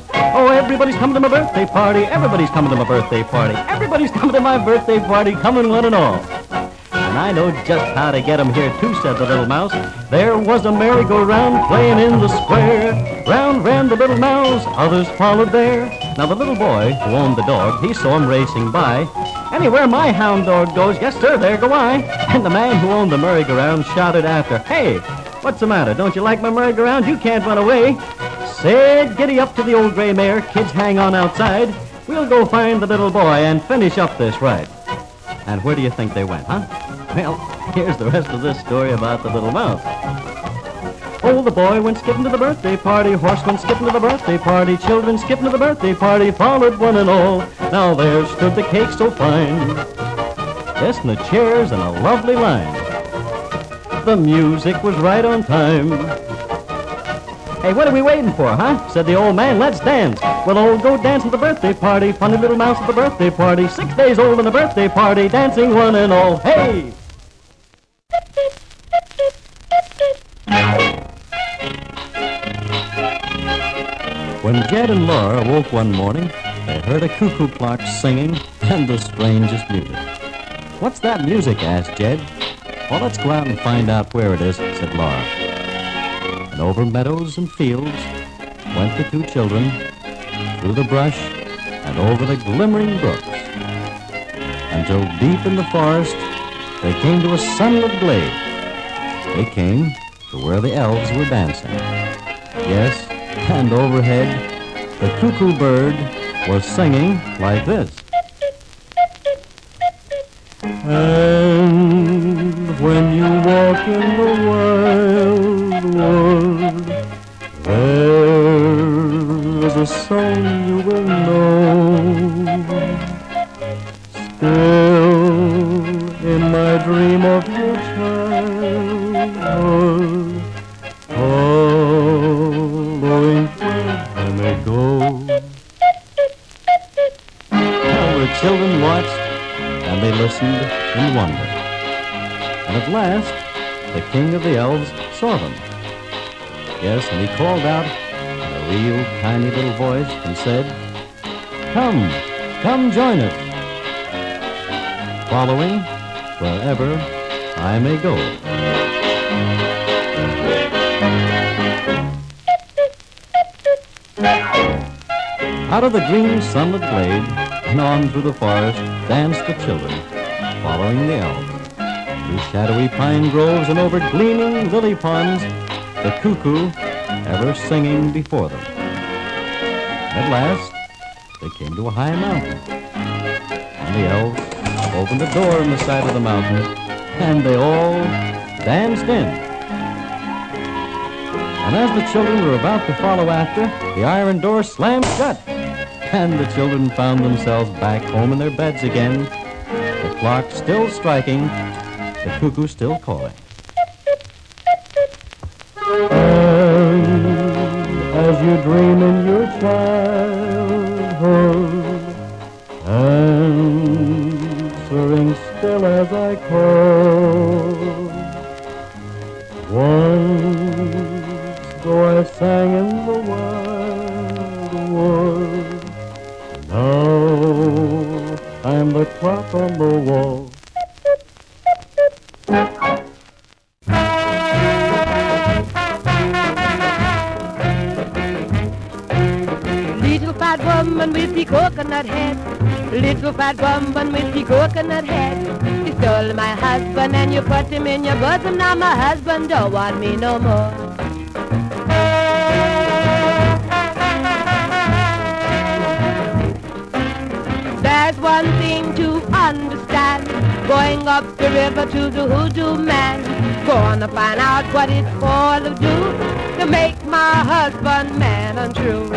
everybody's coming to my birthday party. Everybody's coming to my birthday party. Everybody's coming to my birthday party, coming one and all. And I know just how to get 'em here, too, said the little mouse. There was a merry-go-round playing in the square. Round ran the little mouse, others followed there. Now the little boy who owned the dog, he saw him racing by. Anywhere my hound dog goes, yes, sir, there go I. And the man who owned the merry-go-round shouted after, hey, what's the matter? Don't you like my merry-go-round? You can't run away. Said, giddy up to the old gray mare, kids hang on outside. We'll go find the little boy and finish up this ride. And where do you think they went, huh? Well, here's the rest of this story about the little mouse. Oh, the boy went skipping to the birthday party, horse went skipping to the birthday party, children skipping to the birthday party, followed one and all. Now there stood the cake so fine, yes, and the chairs in a lovely line. The music was right on time. Hey, what are we waiting for, huh? Said the old man, let's dance. We'll all go dance at the birthday party. Funny little mouse at the birthday party. Six days old in the birthday party. Dancing one and all. Hey! When Jed and Laura woke one morning, they heard a cuckoo clock singing and the strangest music. What's that music? Asked Jed. Well, let's go out and find out where it is, said Laura. And over meadows and fields went the two children, through the brush and over the glimmering brooks, until deep in the forest they came to a sunlit glade. They came to where the elves were dancing. Yes, and overhead the cuckoo bird was singing like this. And when you walk in the wild world, there is a song you will know. Still, in my dream of your childhood, following where I may go. Now the children watched and they listened in wonder. And at last, the king of the elves saw them. Yes, and he called out in a real tiny little voice and said, come, come join us, following wherever I may go. Out of the green sunlit glade and on through the forest danced the children, following the elves. Through shadowy pine groves and over gleaming lily ponds, the cuckoo ever singing before them. At last, they came to a high mountain, and the elves opened a door in the side of the mountain, and they all danced in. And as the children were about to follow after, the iron door slammed shut, and the children found themselves back home in their beds again, the clock still striking, the cuckoo still calling. And as you dream in your childhood, answering still as I call, once though I sang in the wild world, now I'm the clock on the wall. Little fat woman with the coconut head, little fat woman with the coconut head. You stole my husband and you put him in your bosom. Now my husband don't want me no more. There's one thing to understand, going up the river to the hoodoo man. Gonna find out what it's for to do to make my husband man untrue.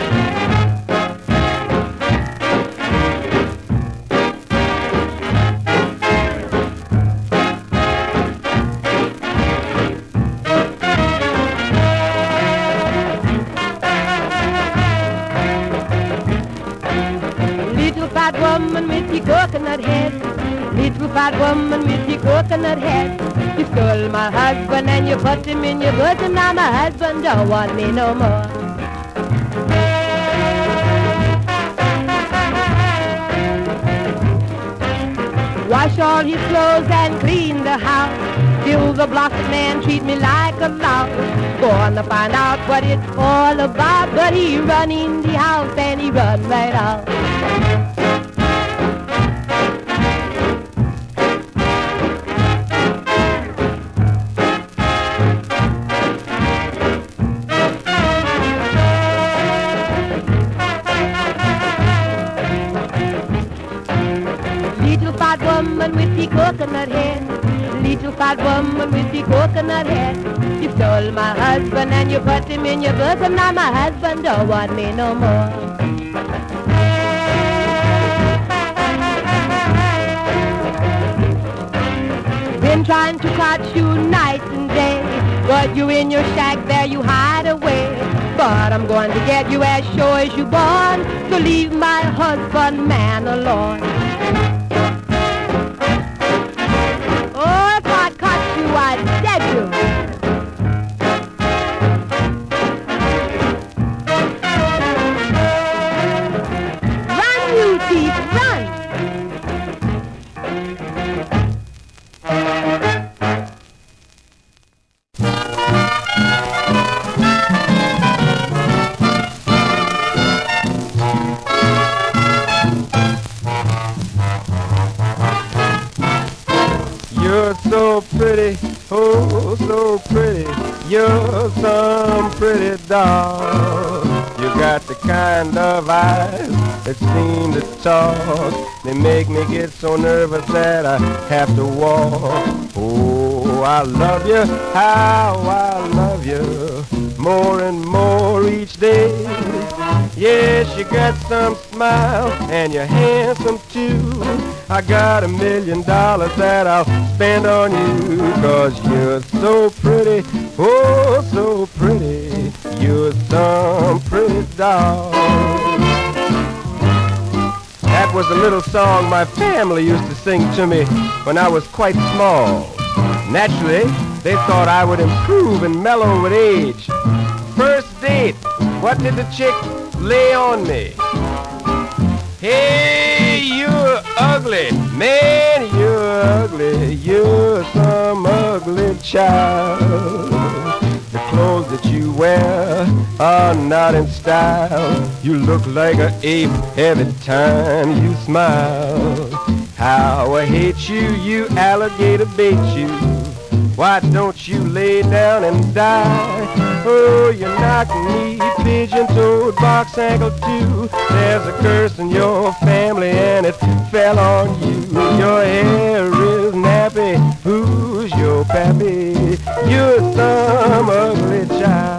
Little fat woman with the coconut head, little fat woman with the coconut head. You stole my husband and you put him in your bosom. Now my husband don't want me no more. wash all his clothes and clean the house. Still the blockhead man treat me like a louse. Gonna find out what it's all about, but he run in the house and he run right out. Little fat woman with the coconut head, little fat woman with the coconut head. You stole my husband and you put him in your bosom. Now my husband don't want me no more. Been trying to catch you night and day, but you in your shack there you hide away. But I'm going to get you as sure as you born, so leave my husband man alone. Oh, if I caught you, I'd dead you. Run, you thief, run! You're so pretty, oh so pretty. You're some pretty doll. You got the kind of eyes that seem to talk. They make me get so nervous that I have to walk. Oh, I love you, how I love you, more and more each day. Yes, you got some smile and you're handsome too. I got a million dollars that I'll spend on you, 'cause you're so pretty, oh so pretty. You're some pretty doll. That was a little song my family used to sing to me when I was quite small. Naturally, they thought I would improve and mellow with age. First date, what did the chick lay on me? Hey, you're ugly, man, you're ugly. You're some ugly child. The clothes that you wear are not in style. You look like an ape every time you smile. How I hate you, you alligator bait you. Why don't you lay down and die? Oh, you knocked me pigeon-toed, box-ankle too. There's a curse in your family and it fell on you. Your hair is nappy, who's your pappy? You're some ugly child.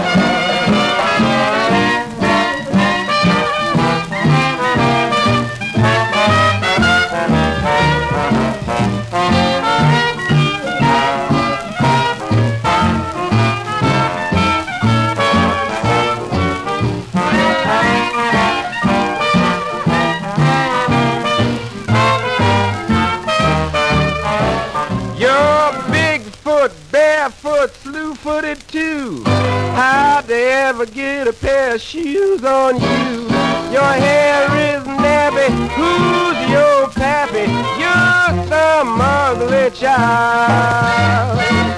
Barefoot, slew-footed too. How'd they ever get a pair of shoes on you? Your hair is nappy, who's your pappy? You're some ugly child.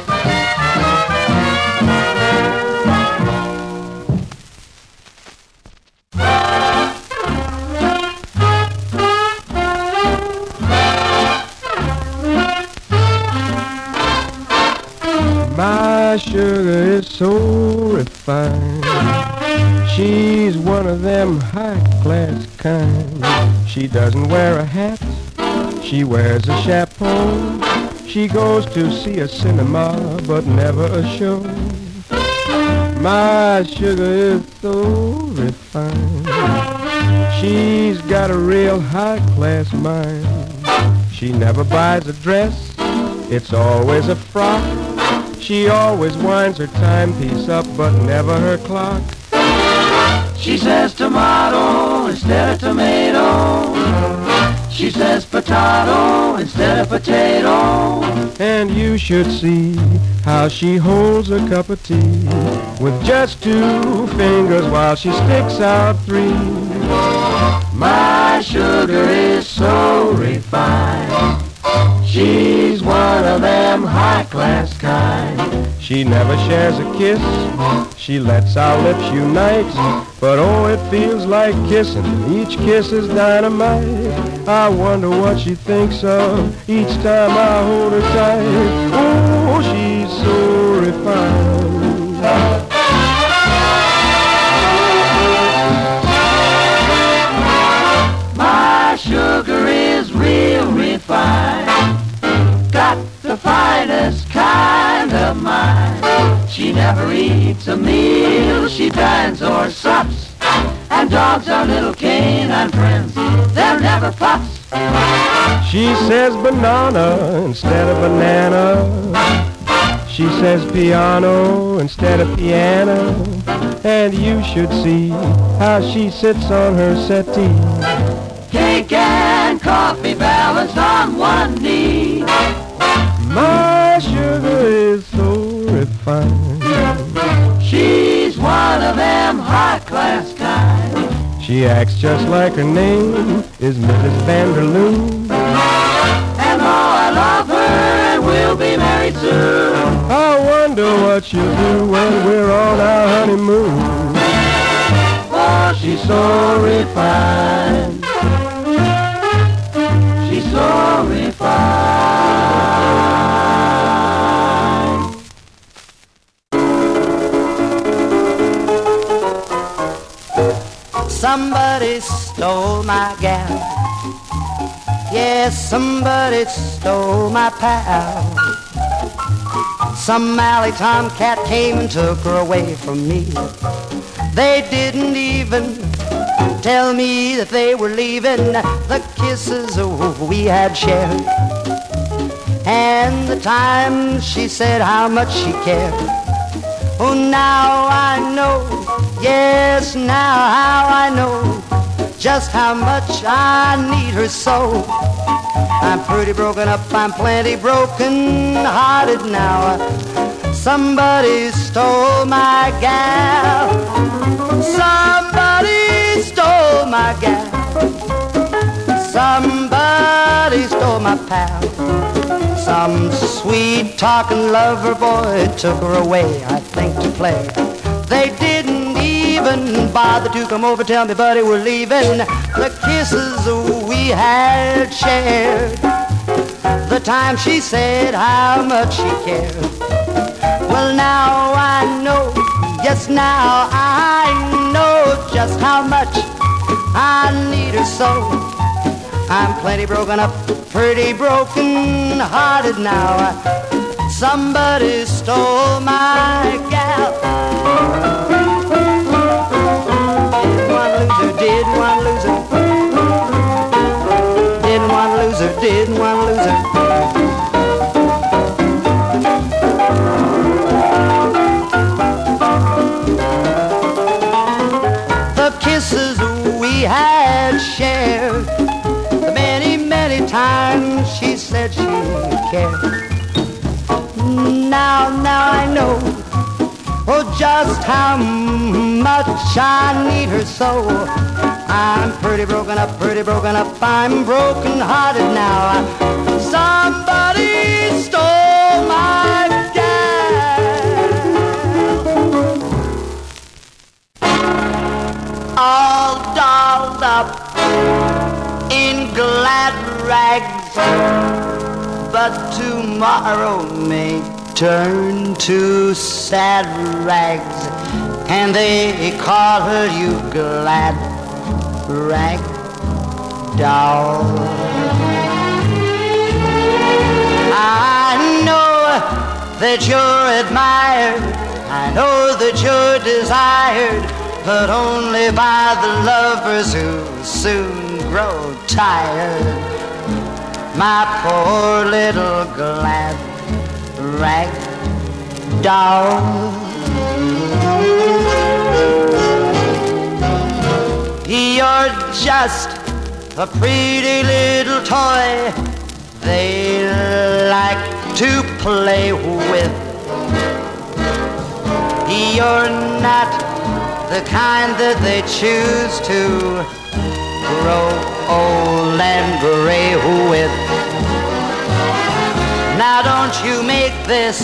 My sugar is so refined. She's one of them high-class kind. She doesn't wear a hat, she wears a chapeau. She goes to see a cinema, but never a show. My sugar is so refined. She's got a real high-class mind. She never buys a dress, it's always a frock. She always winds her timepiece up, but never her clock. She says tomato instead of tomato. She says potato instead of potato. And you should see how she holds a cup of tea with just two fingers while she sticks out three. My sugar is so refined. She's one of them high-class kind. She never shares a kiss, she lets our lips unite. But oh, it feels like kissing, each kiss is dynamite. I wonder what she thinks of each time I hold her tight. Oh, she's so refined. My sugar is real refined. Got the finest kind of mind. She never eats a meal, she dines or sups. And dogs are little canine friends, they're never pups. She says banana instead of banana. She says piano instead of piano. And you should see how she sits on her settee. Cake and coffee balanced on one knee. My sugar is so refined. She's one of them high-class kind. She acts just like her name is Missus Vanderloon. And oh, I love her and we'll be married soon. I wonder what she'll do when we're on our honeymoon. Oh, she's so refined. She's so refined. Somebody stole my gal. Yes, somebody stole my pal. Some alley tomcat came and took her away from me. They didn't even tell me that they were leaving. The kisses oh, we had shared, and the time she said how much she cared. Oh, now I know, yes, now how I know just how much I need her so. I'm pretty broken up, I'm plenty broken hearted now. Somebody stole my gal. Somebody stole my gal. Somebody stole my pal. Some sweet talking lover boy took her away, I think, to play. They didn't even bother to come over, tell me, buddy, we're leaving. The kisses we had shared, the time she said how much she cared. Well, now I know, yes, now I know just how much I need her so. I'm plenty broken up, pretty broken hearted now. Somebody stole my gal. Didn't want to lose her, didn't want to lose her. Didn't want to lose her, didn't want to lose her. The kisses we had shared, the many, many times she said she cared. Now, now I know, oh, just how much I need her so. I'm pretty broken up, pretty broken up, I'm broken hearted now. Somebody stole my gal. All dolled up in glad rags, but tomorrow may turn to sad rags, and they call her you glad rag doll. I know that you're admired, I know that you're desired, but only by the lovers who soon grow tired. My poor little glad rag doll. You're just a pretty little toy they like to play with. You're not the kind that they choose to grow old and gray with. Now don't you make this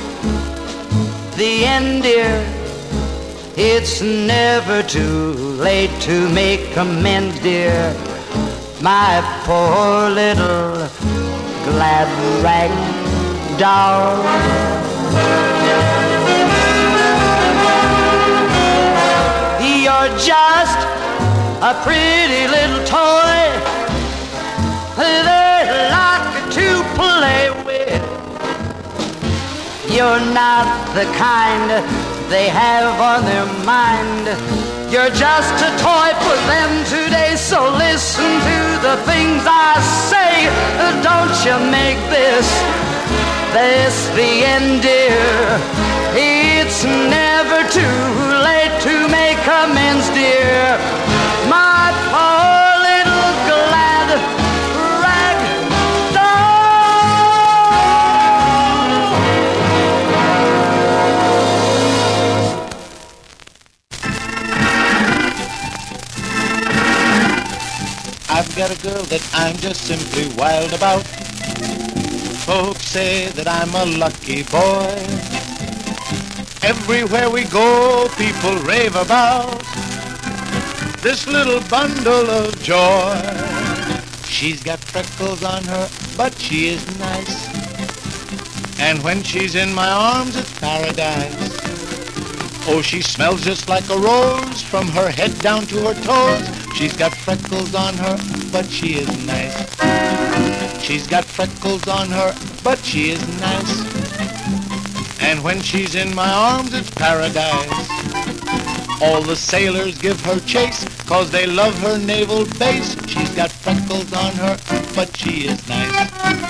the end, dear. It's never too late to make amends, dear. My poor little glad rag doll. You're just a pretty little toy they like to play with. You're not the kind they have on their mind. You're just a toy for them today. So listen to the things I say. Don't you make this, this the end, dear. It's never too late to make amends, dear. My poor little glad rag I've got a girl that I'm just simply wild about. Folks say that I'm a lucky boy. Everywhere we go, people rave about this little bundle of joy. She's got freckles on her, but she is nice. And when she's in my arms, it's paradise. Oh, she smells just like a rose from her head down to her toes. She's got freckles on her, but she is nice. She's got freckles on her, but she is nice. And when she's in my arms, it's paradise. All the sailors give her chase, 'cause they love her naval base. She's got freckles on her, but she is nice.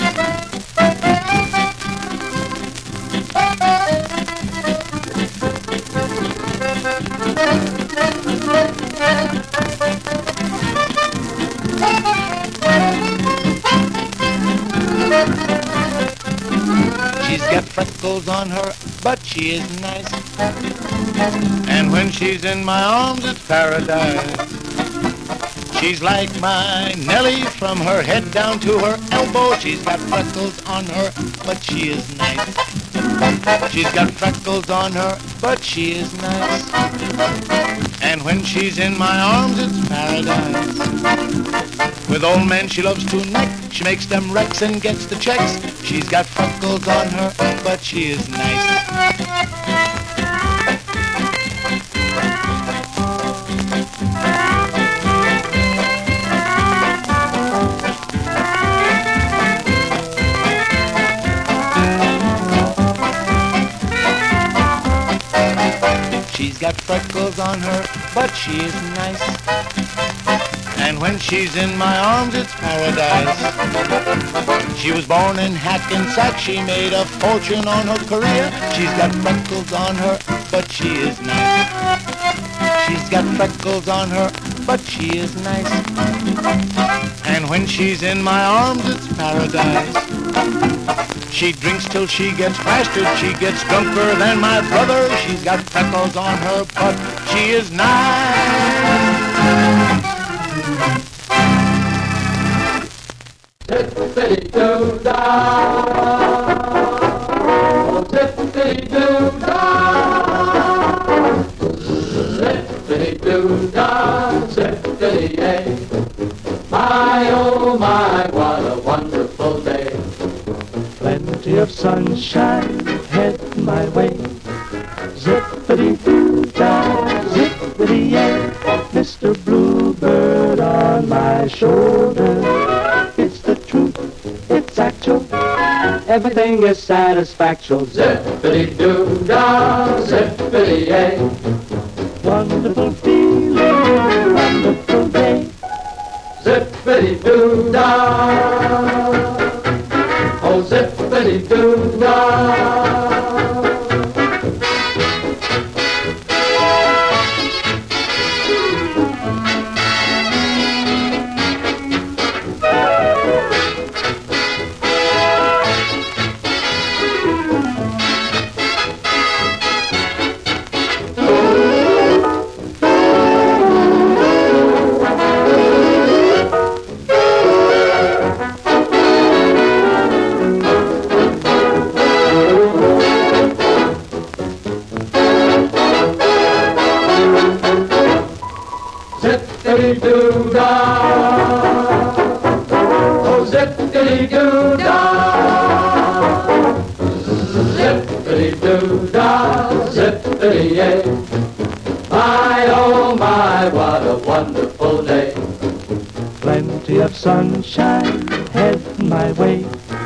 She's got freckles on her, but she is nice. And when she's in my arms, it's paradise. She's like my Nellie from her head down to her elbow. She's got freckles on her, but she is nice. She's got freckles on her, but she is nice. And when she's in my arms, it's paradise. With old men she loves to neck. She makes them wrecks and gets the checks. She's got freckles on her, but she is nice. She's got freckles on her, but she is nice. And when she's in my arms, it's paradise. She was born in Hackensack. She made a fortune on her career. She's got freckles on her, but she is nice. She's got freckles on her, but she is nice. And when she's in my arms, it's paradise. She drinks till she gets plastered. She gets drunker than my brother. She's got freckles on her, but she is nice. Zippity-doo-dah, oh, zippity-doo-dah, zippity-doo-dah, zippity-yay. My, oh my, what a wonderful day. Plenty of sunshine head my way. Zippity-doo-dah, zippity-yay. Mister Bluebird on my shoulder. It's the truth, it's actual. Everything is satisfactual. Zippity-doo-dah, zippity-yay. Wonderful feeling, wonderful day. Zippity-doo-dah, oh zippity-doo-dah. zippity-doo-dah, zippity-yay. My, oh my, what a wonderful day. Plenty of sunshine heading my way.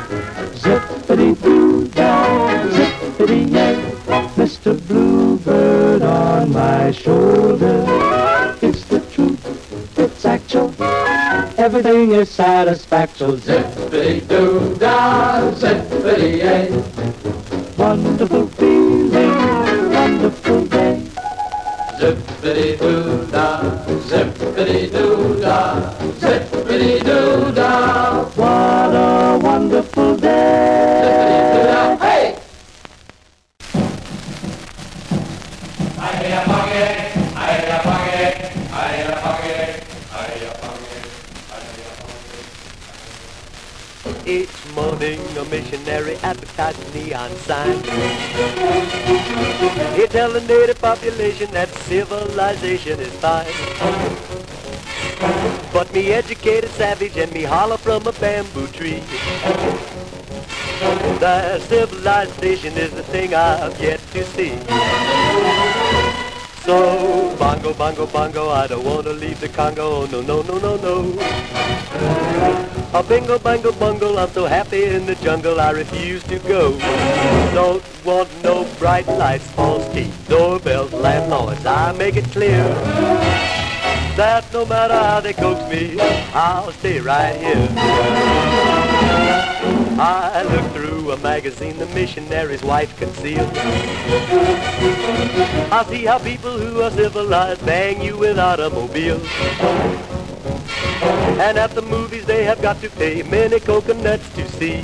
Zippity-doo-dah, zippity-yay. Mister Bluebird on my shoulder. It's the truth, it's actual. Everything is satisfaction. Zippity-doo-dah, zippity-yay. Wonderful feeling, wonderful day. Zippity-doo-dah, zippity-doo-dah, zippity-doo-dah. What a wonderful day. Zippity-doo-dah, hey! Hi-ya, funky, hi-ya, funky, hi-ya, funky, hi-ya, funky, hi-ya, funky. Each morning a missionary advertising neon sign. He tell the native population that civilization is fine. But me educated savage and me holler from a bamboo tree. The civilization is the thing I've yet to see. So, bongo, bongo, bongo, I don't want to leave the Congo, oh, no, no, no, no, no. A bingo, bango, bungle, I'm so happy in the jungle, I refuse to go. Don't want no bright lights, false teeth, doorbells, landlords, I make it clear that no matter how they coax me, I'll stay right here. I looked through a magazine the missionary's wife concealed. I see how people who are civilized bang you with automobiles. And at the movies they have got to pay many coconuts to see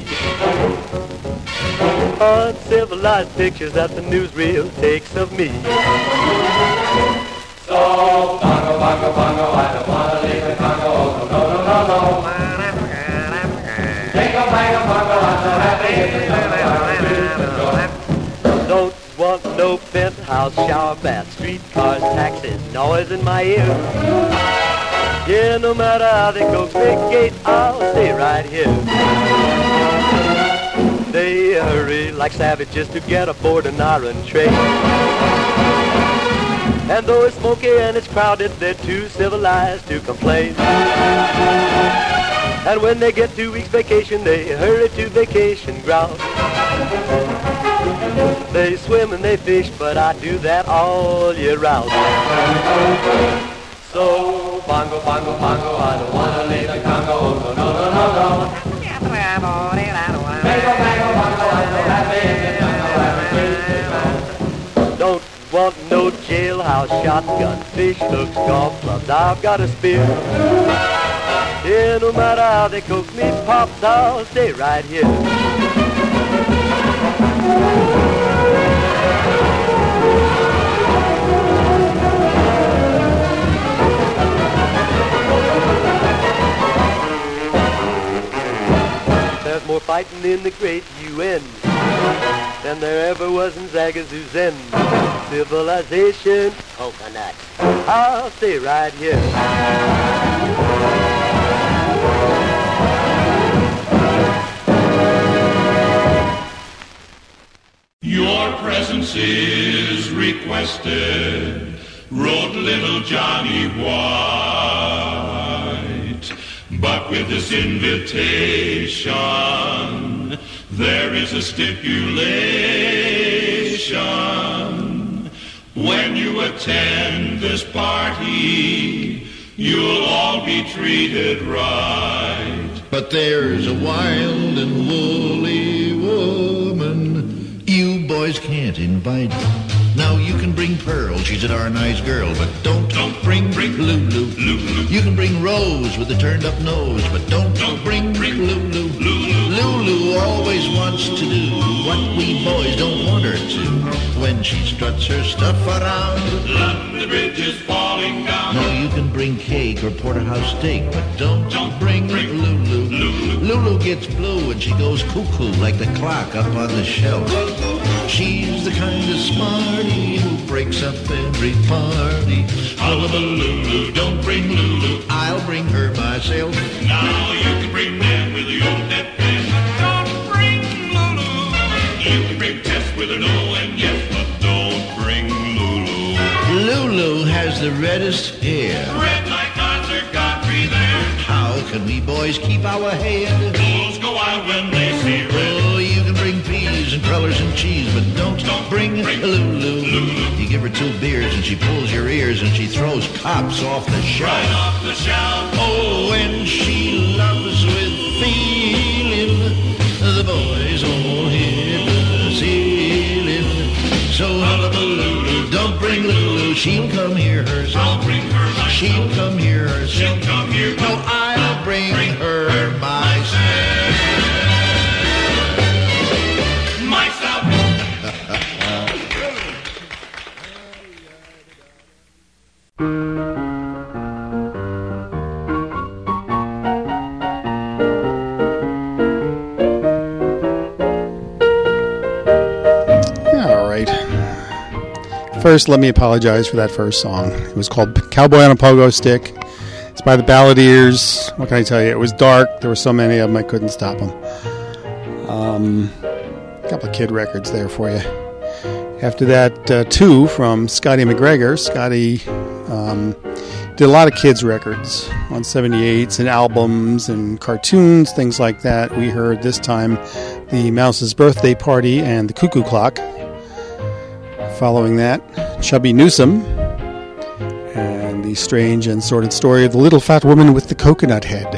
uncivilized pictures that the newsreel takes of me. So, bongo, bongo, bongo, I don't want to leave the Congo, oh, no, no, no, no, no. Jingle, bango, bongo, I'm so happy in the jungle. Don't want no penthouse, shower bath, streetcars, taxis, noise in my ear. Yeah, no matter how they coax me gate, I'll stay right here. They hurry like savages to get aboard an iron train. And though it's smoky and it's crowded, they're too civilized to complain. And when they get two weeks vacation, they hurry to vacation ground. They swim and they fish, but I do that all year round. So, bongo, bongo, bongo, I don't want to leave the Congo, oh, no, no, no, no, no. Bango, bango, bongo, I'm so happy in the jungle, don't want no jailhouse, shotgun, fish hooks, golf clubs, I've got a spear. Yeah, no matter how they coax me, pops, I'll stay right here. There's more fighting in the great U N than there ever was in Zagazoo's End. Civilization, coconut. I'll stay right here. Your presence is requested, wrote little Johnny White. But with this invitation, there is a stipulation. When you attend this party, you'll all be treated right. But there's a wild and woolly woman you boys can't invite. Now you can bring Pearl, she's a darn nice girl, but don't, don't bring, bring Lulu. Lulu. You can bring Rose with a turned up nose, but don't, don't bring, bring Lulu. Lulu. Lulu always wants to do what we boys don't want her to. When she struts her stuff around, London Bridge is falling down. Now you can bring cake or porterhouse steak, but don't, don't bring, bring Lulu. Lulu. Lulu gets blue and she goes cuckoo like the clock up on the shelf. She's the kind of smarty who breaks up every party. Hullabaloo, don't bring Lulu. I'll bring her myself. Now you can bring them with the old dead pen. Don't bring Lulu. You can bring Tess with with her no and yes, but don't bring Lulu. Lulu has the reddest hair. Red like Arthur Godfrey there. How can we boys keep our head? Bulls go wild when they see red. Oh, you can bring peas and crullers and cheese, but don't, don't bring, bring Lulu. Lulu. You give her two beers and she pulls your ears and she throws cops off the shelf. Right off the shelf. Oh, and she loves with feeling. The boys all hit the ceiling. So hullabaloo, don't bring Lulu. She'll come here herself. I'll bring her myself. She'll come here herself. She'll come here. No, I'll bring, bring her myself. Myself. All right. First, let me apologize for that first song. It was called Cowboy on a Pogo Stick. It's by the Balladeers. What can I tell you? It was dark. There were so many of them, I couldn't stop them. Um, a couple of kid records there for you. After that, uh, two from Scotty McGregor. Scotty um, did a lot of kids records on seventy-eights and albums and cartoons, things like that. We heard this time the Mouse's Birthday Party and the Cuckoo Clock. Following that, Chubby Newsom and the strange and sordid story of the little fat woman with the coconut head.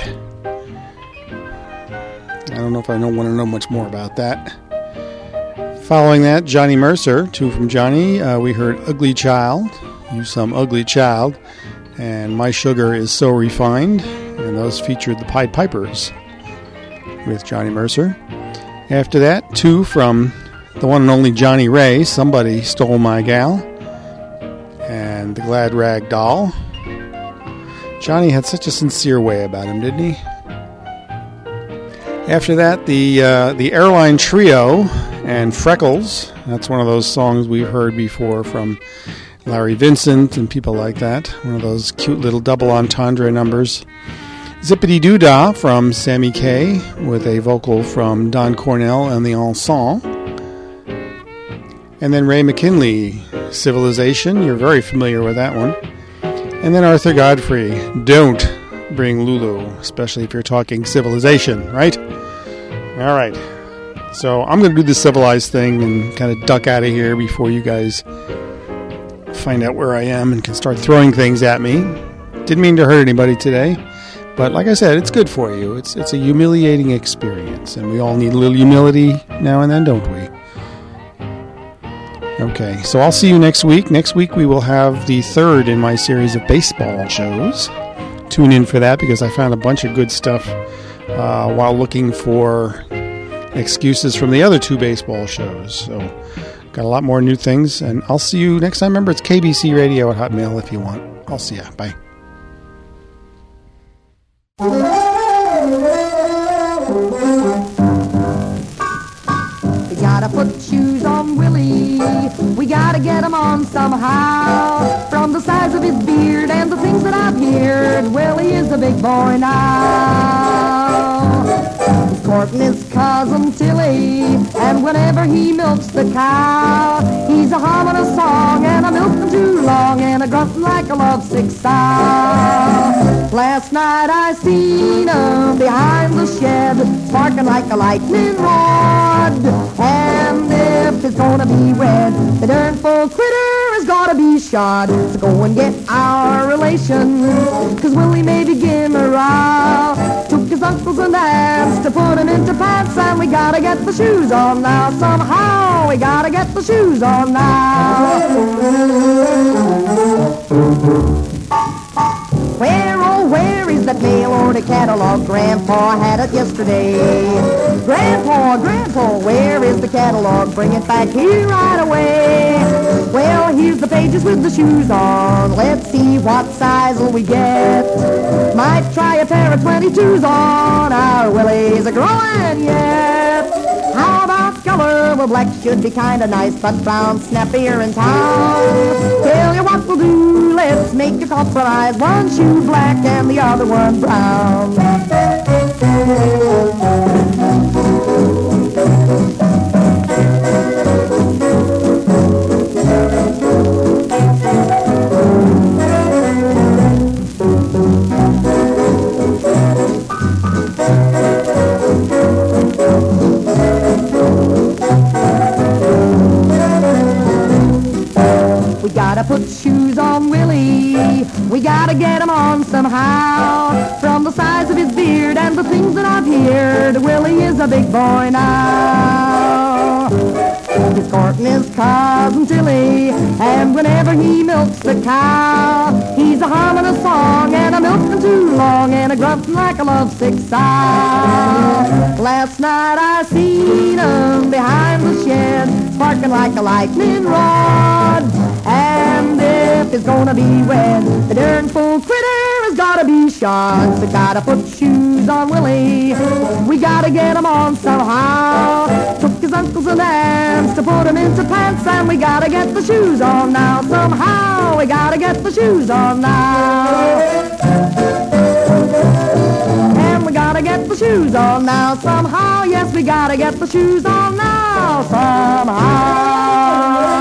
I don't know if I don't want to know much more about that. Following that, Johnny Mercer, two from Johnny. Uh, we heard Ugly Child, You Some Ugly Child, and My Sugar Is So Refined, and those featured the Pied Pipers with Johnny Mercer. After that, two from the one and only Johnny Ray, Somebody Stole My Gal, and the Glad Rag Doll. Johnny had such a sincere way about him, didn't he? After that, the uh, the Airline Trio and Freckles. That's one of those songs we've heard before from Larry Vincent and people like that. One of those cute little double entendre numbers. Zippity Doo Dah from Sammy Kaye with a vocal from Don Cornell and the Ensemble. And then Ray McKinley, Civilization. You're very familiar with that one. And then Arthur Godfrey, Don't Bring Lulu, especially if you're talking civilization, right? All right. So I'm going to do the civilized thing and kind of duck out of here before you guys find out where I am and can start throwing things at me. Didn't mean to hurt anybody today, but like I said, it's good for you. It's it's a humiliating experience, and we all need a little humility now and then, don't we? Okay, so I'll see you next week. Next week we will have the third in my series of baseball shows. Tune in for that because I found a bunch of good stuff uh, while looking for excuses from the other two baseball shows. So got a lot more new things, and I'll see you next time. Remember, it's K B C Radio at Hotmail if you want. I'll see ya. Bye. We gotta put shoes on Willie. We gotta get him on somehow. From the size of his beard and the things that I've heard, Willie is a big boy now. He's courting his cousin Tilly, and whenever he milks the cow, he's a humming a song and a milking too long and a grunting like a lovesick sow. Last night I seen him behind the shed, sparking like a lightning rod. And if it's gonna be red, the darn fool critter is gonna be shot. So go and get our relations, cause Willie may begin a row. Took his uncles and aunts to put him into pants, and we gotta get the shoes on now. Somehow we gotta get the shoes on now. Where, oh, where is that mail-order catalog? Grandpa had it yesterday. Grandpa, Grandpa, where is the catalog? Bring it back here right away. Well, here's the pages with the shoes on. Let's see what size will we get. Might try a pair of twenty-twos on. Our Willie's a growing yet. How about color? Well, black should be kinda nice, but brown's snappier in town. Tell you what we'll do, let's make a compromise. One shoe black and the other one brown. gotta put shoes on Willie. We gotta get 'em on somehow. From the size of his beard and the things that I've heard, Willie is a big boy now. He's courting his cousin Tilly, and whenever he milks the cow, he's a humming a song and a milking too long and a grunting like a lovesick sow. Last night I seen him behind the shed, sparking like a lightning rod. And if it's gonna be wet, the darn fool critter has gotta be shot. So gotta put shoes on Willie. We gotta get 'em on somehow. Took his uncles and aunts to put 'em into pants, and we gotta get the shoes on now somehow. We gotta get the shoes on now. And we gotta get the shoes on now somehow. Yes, we gotta get the shoes on now somehow.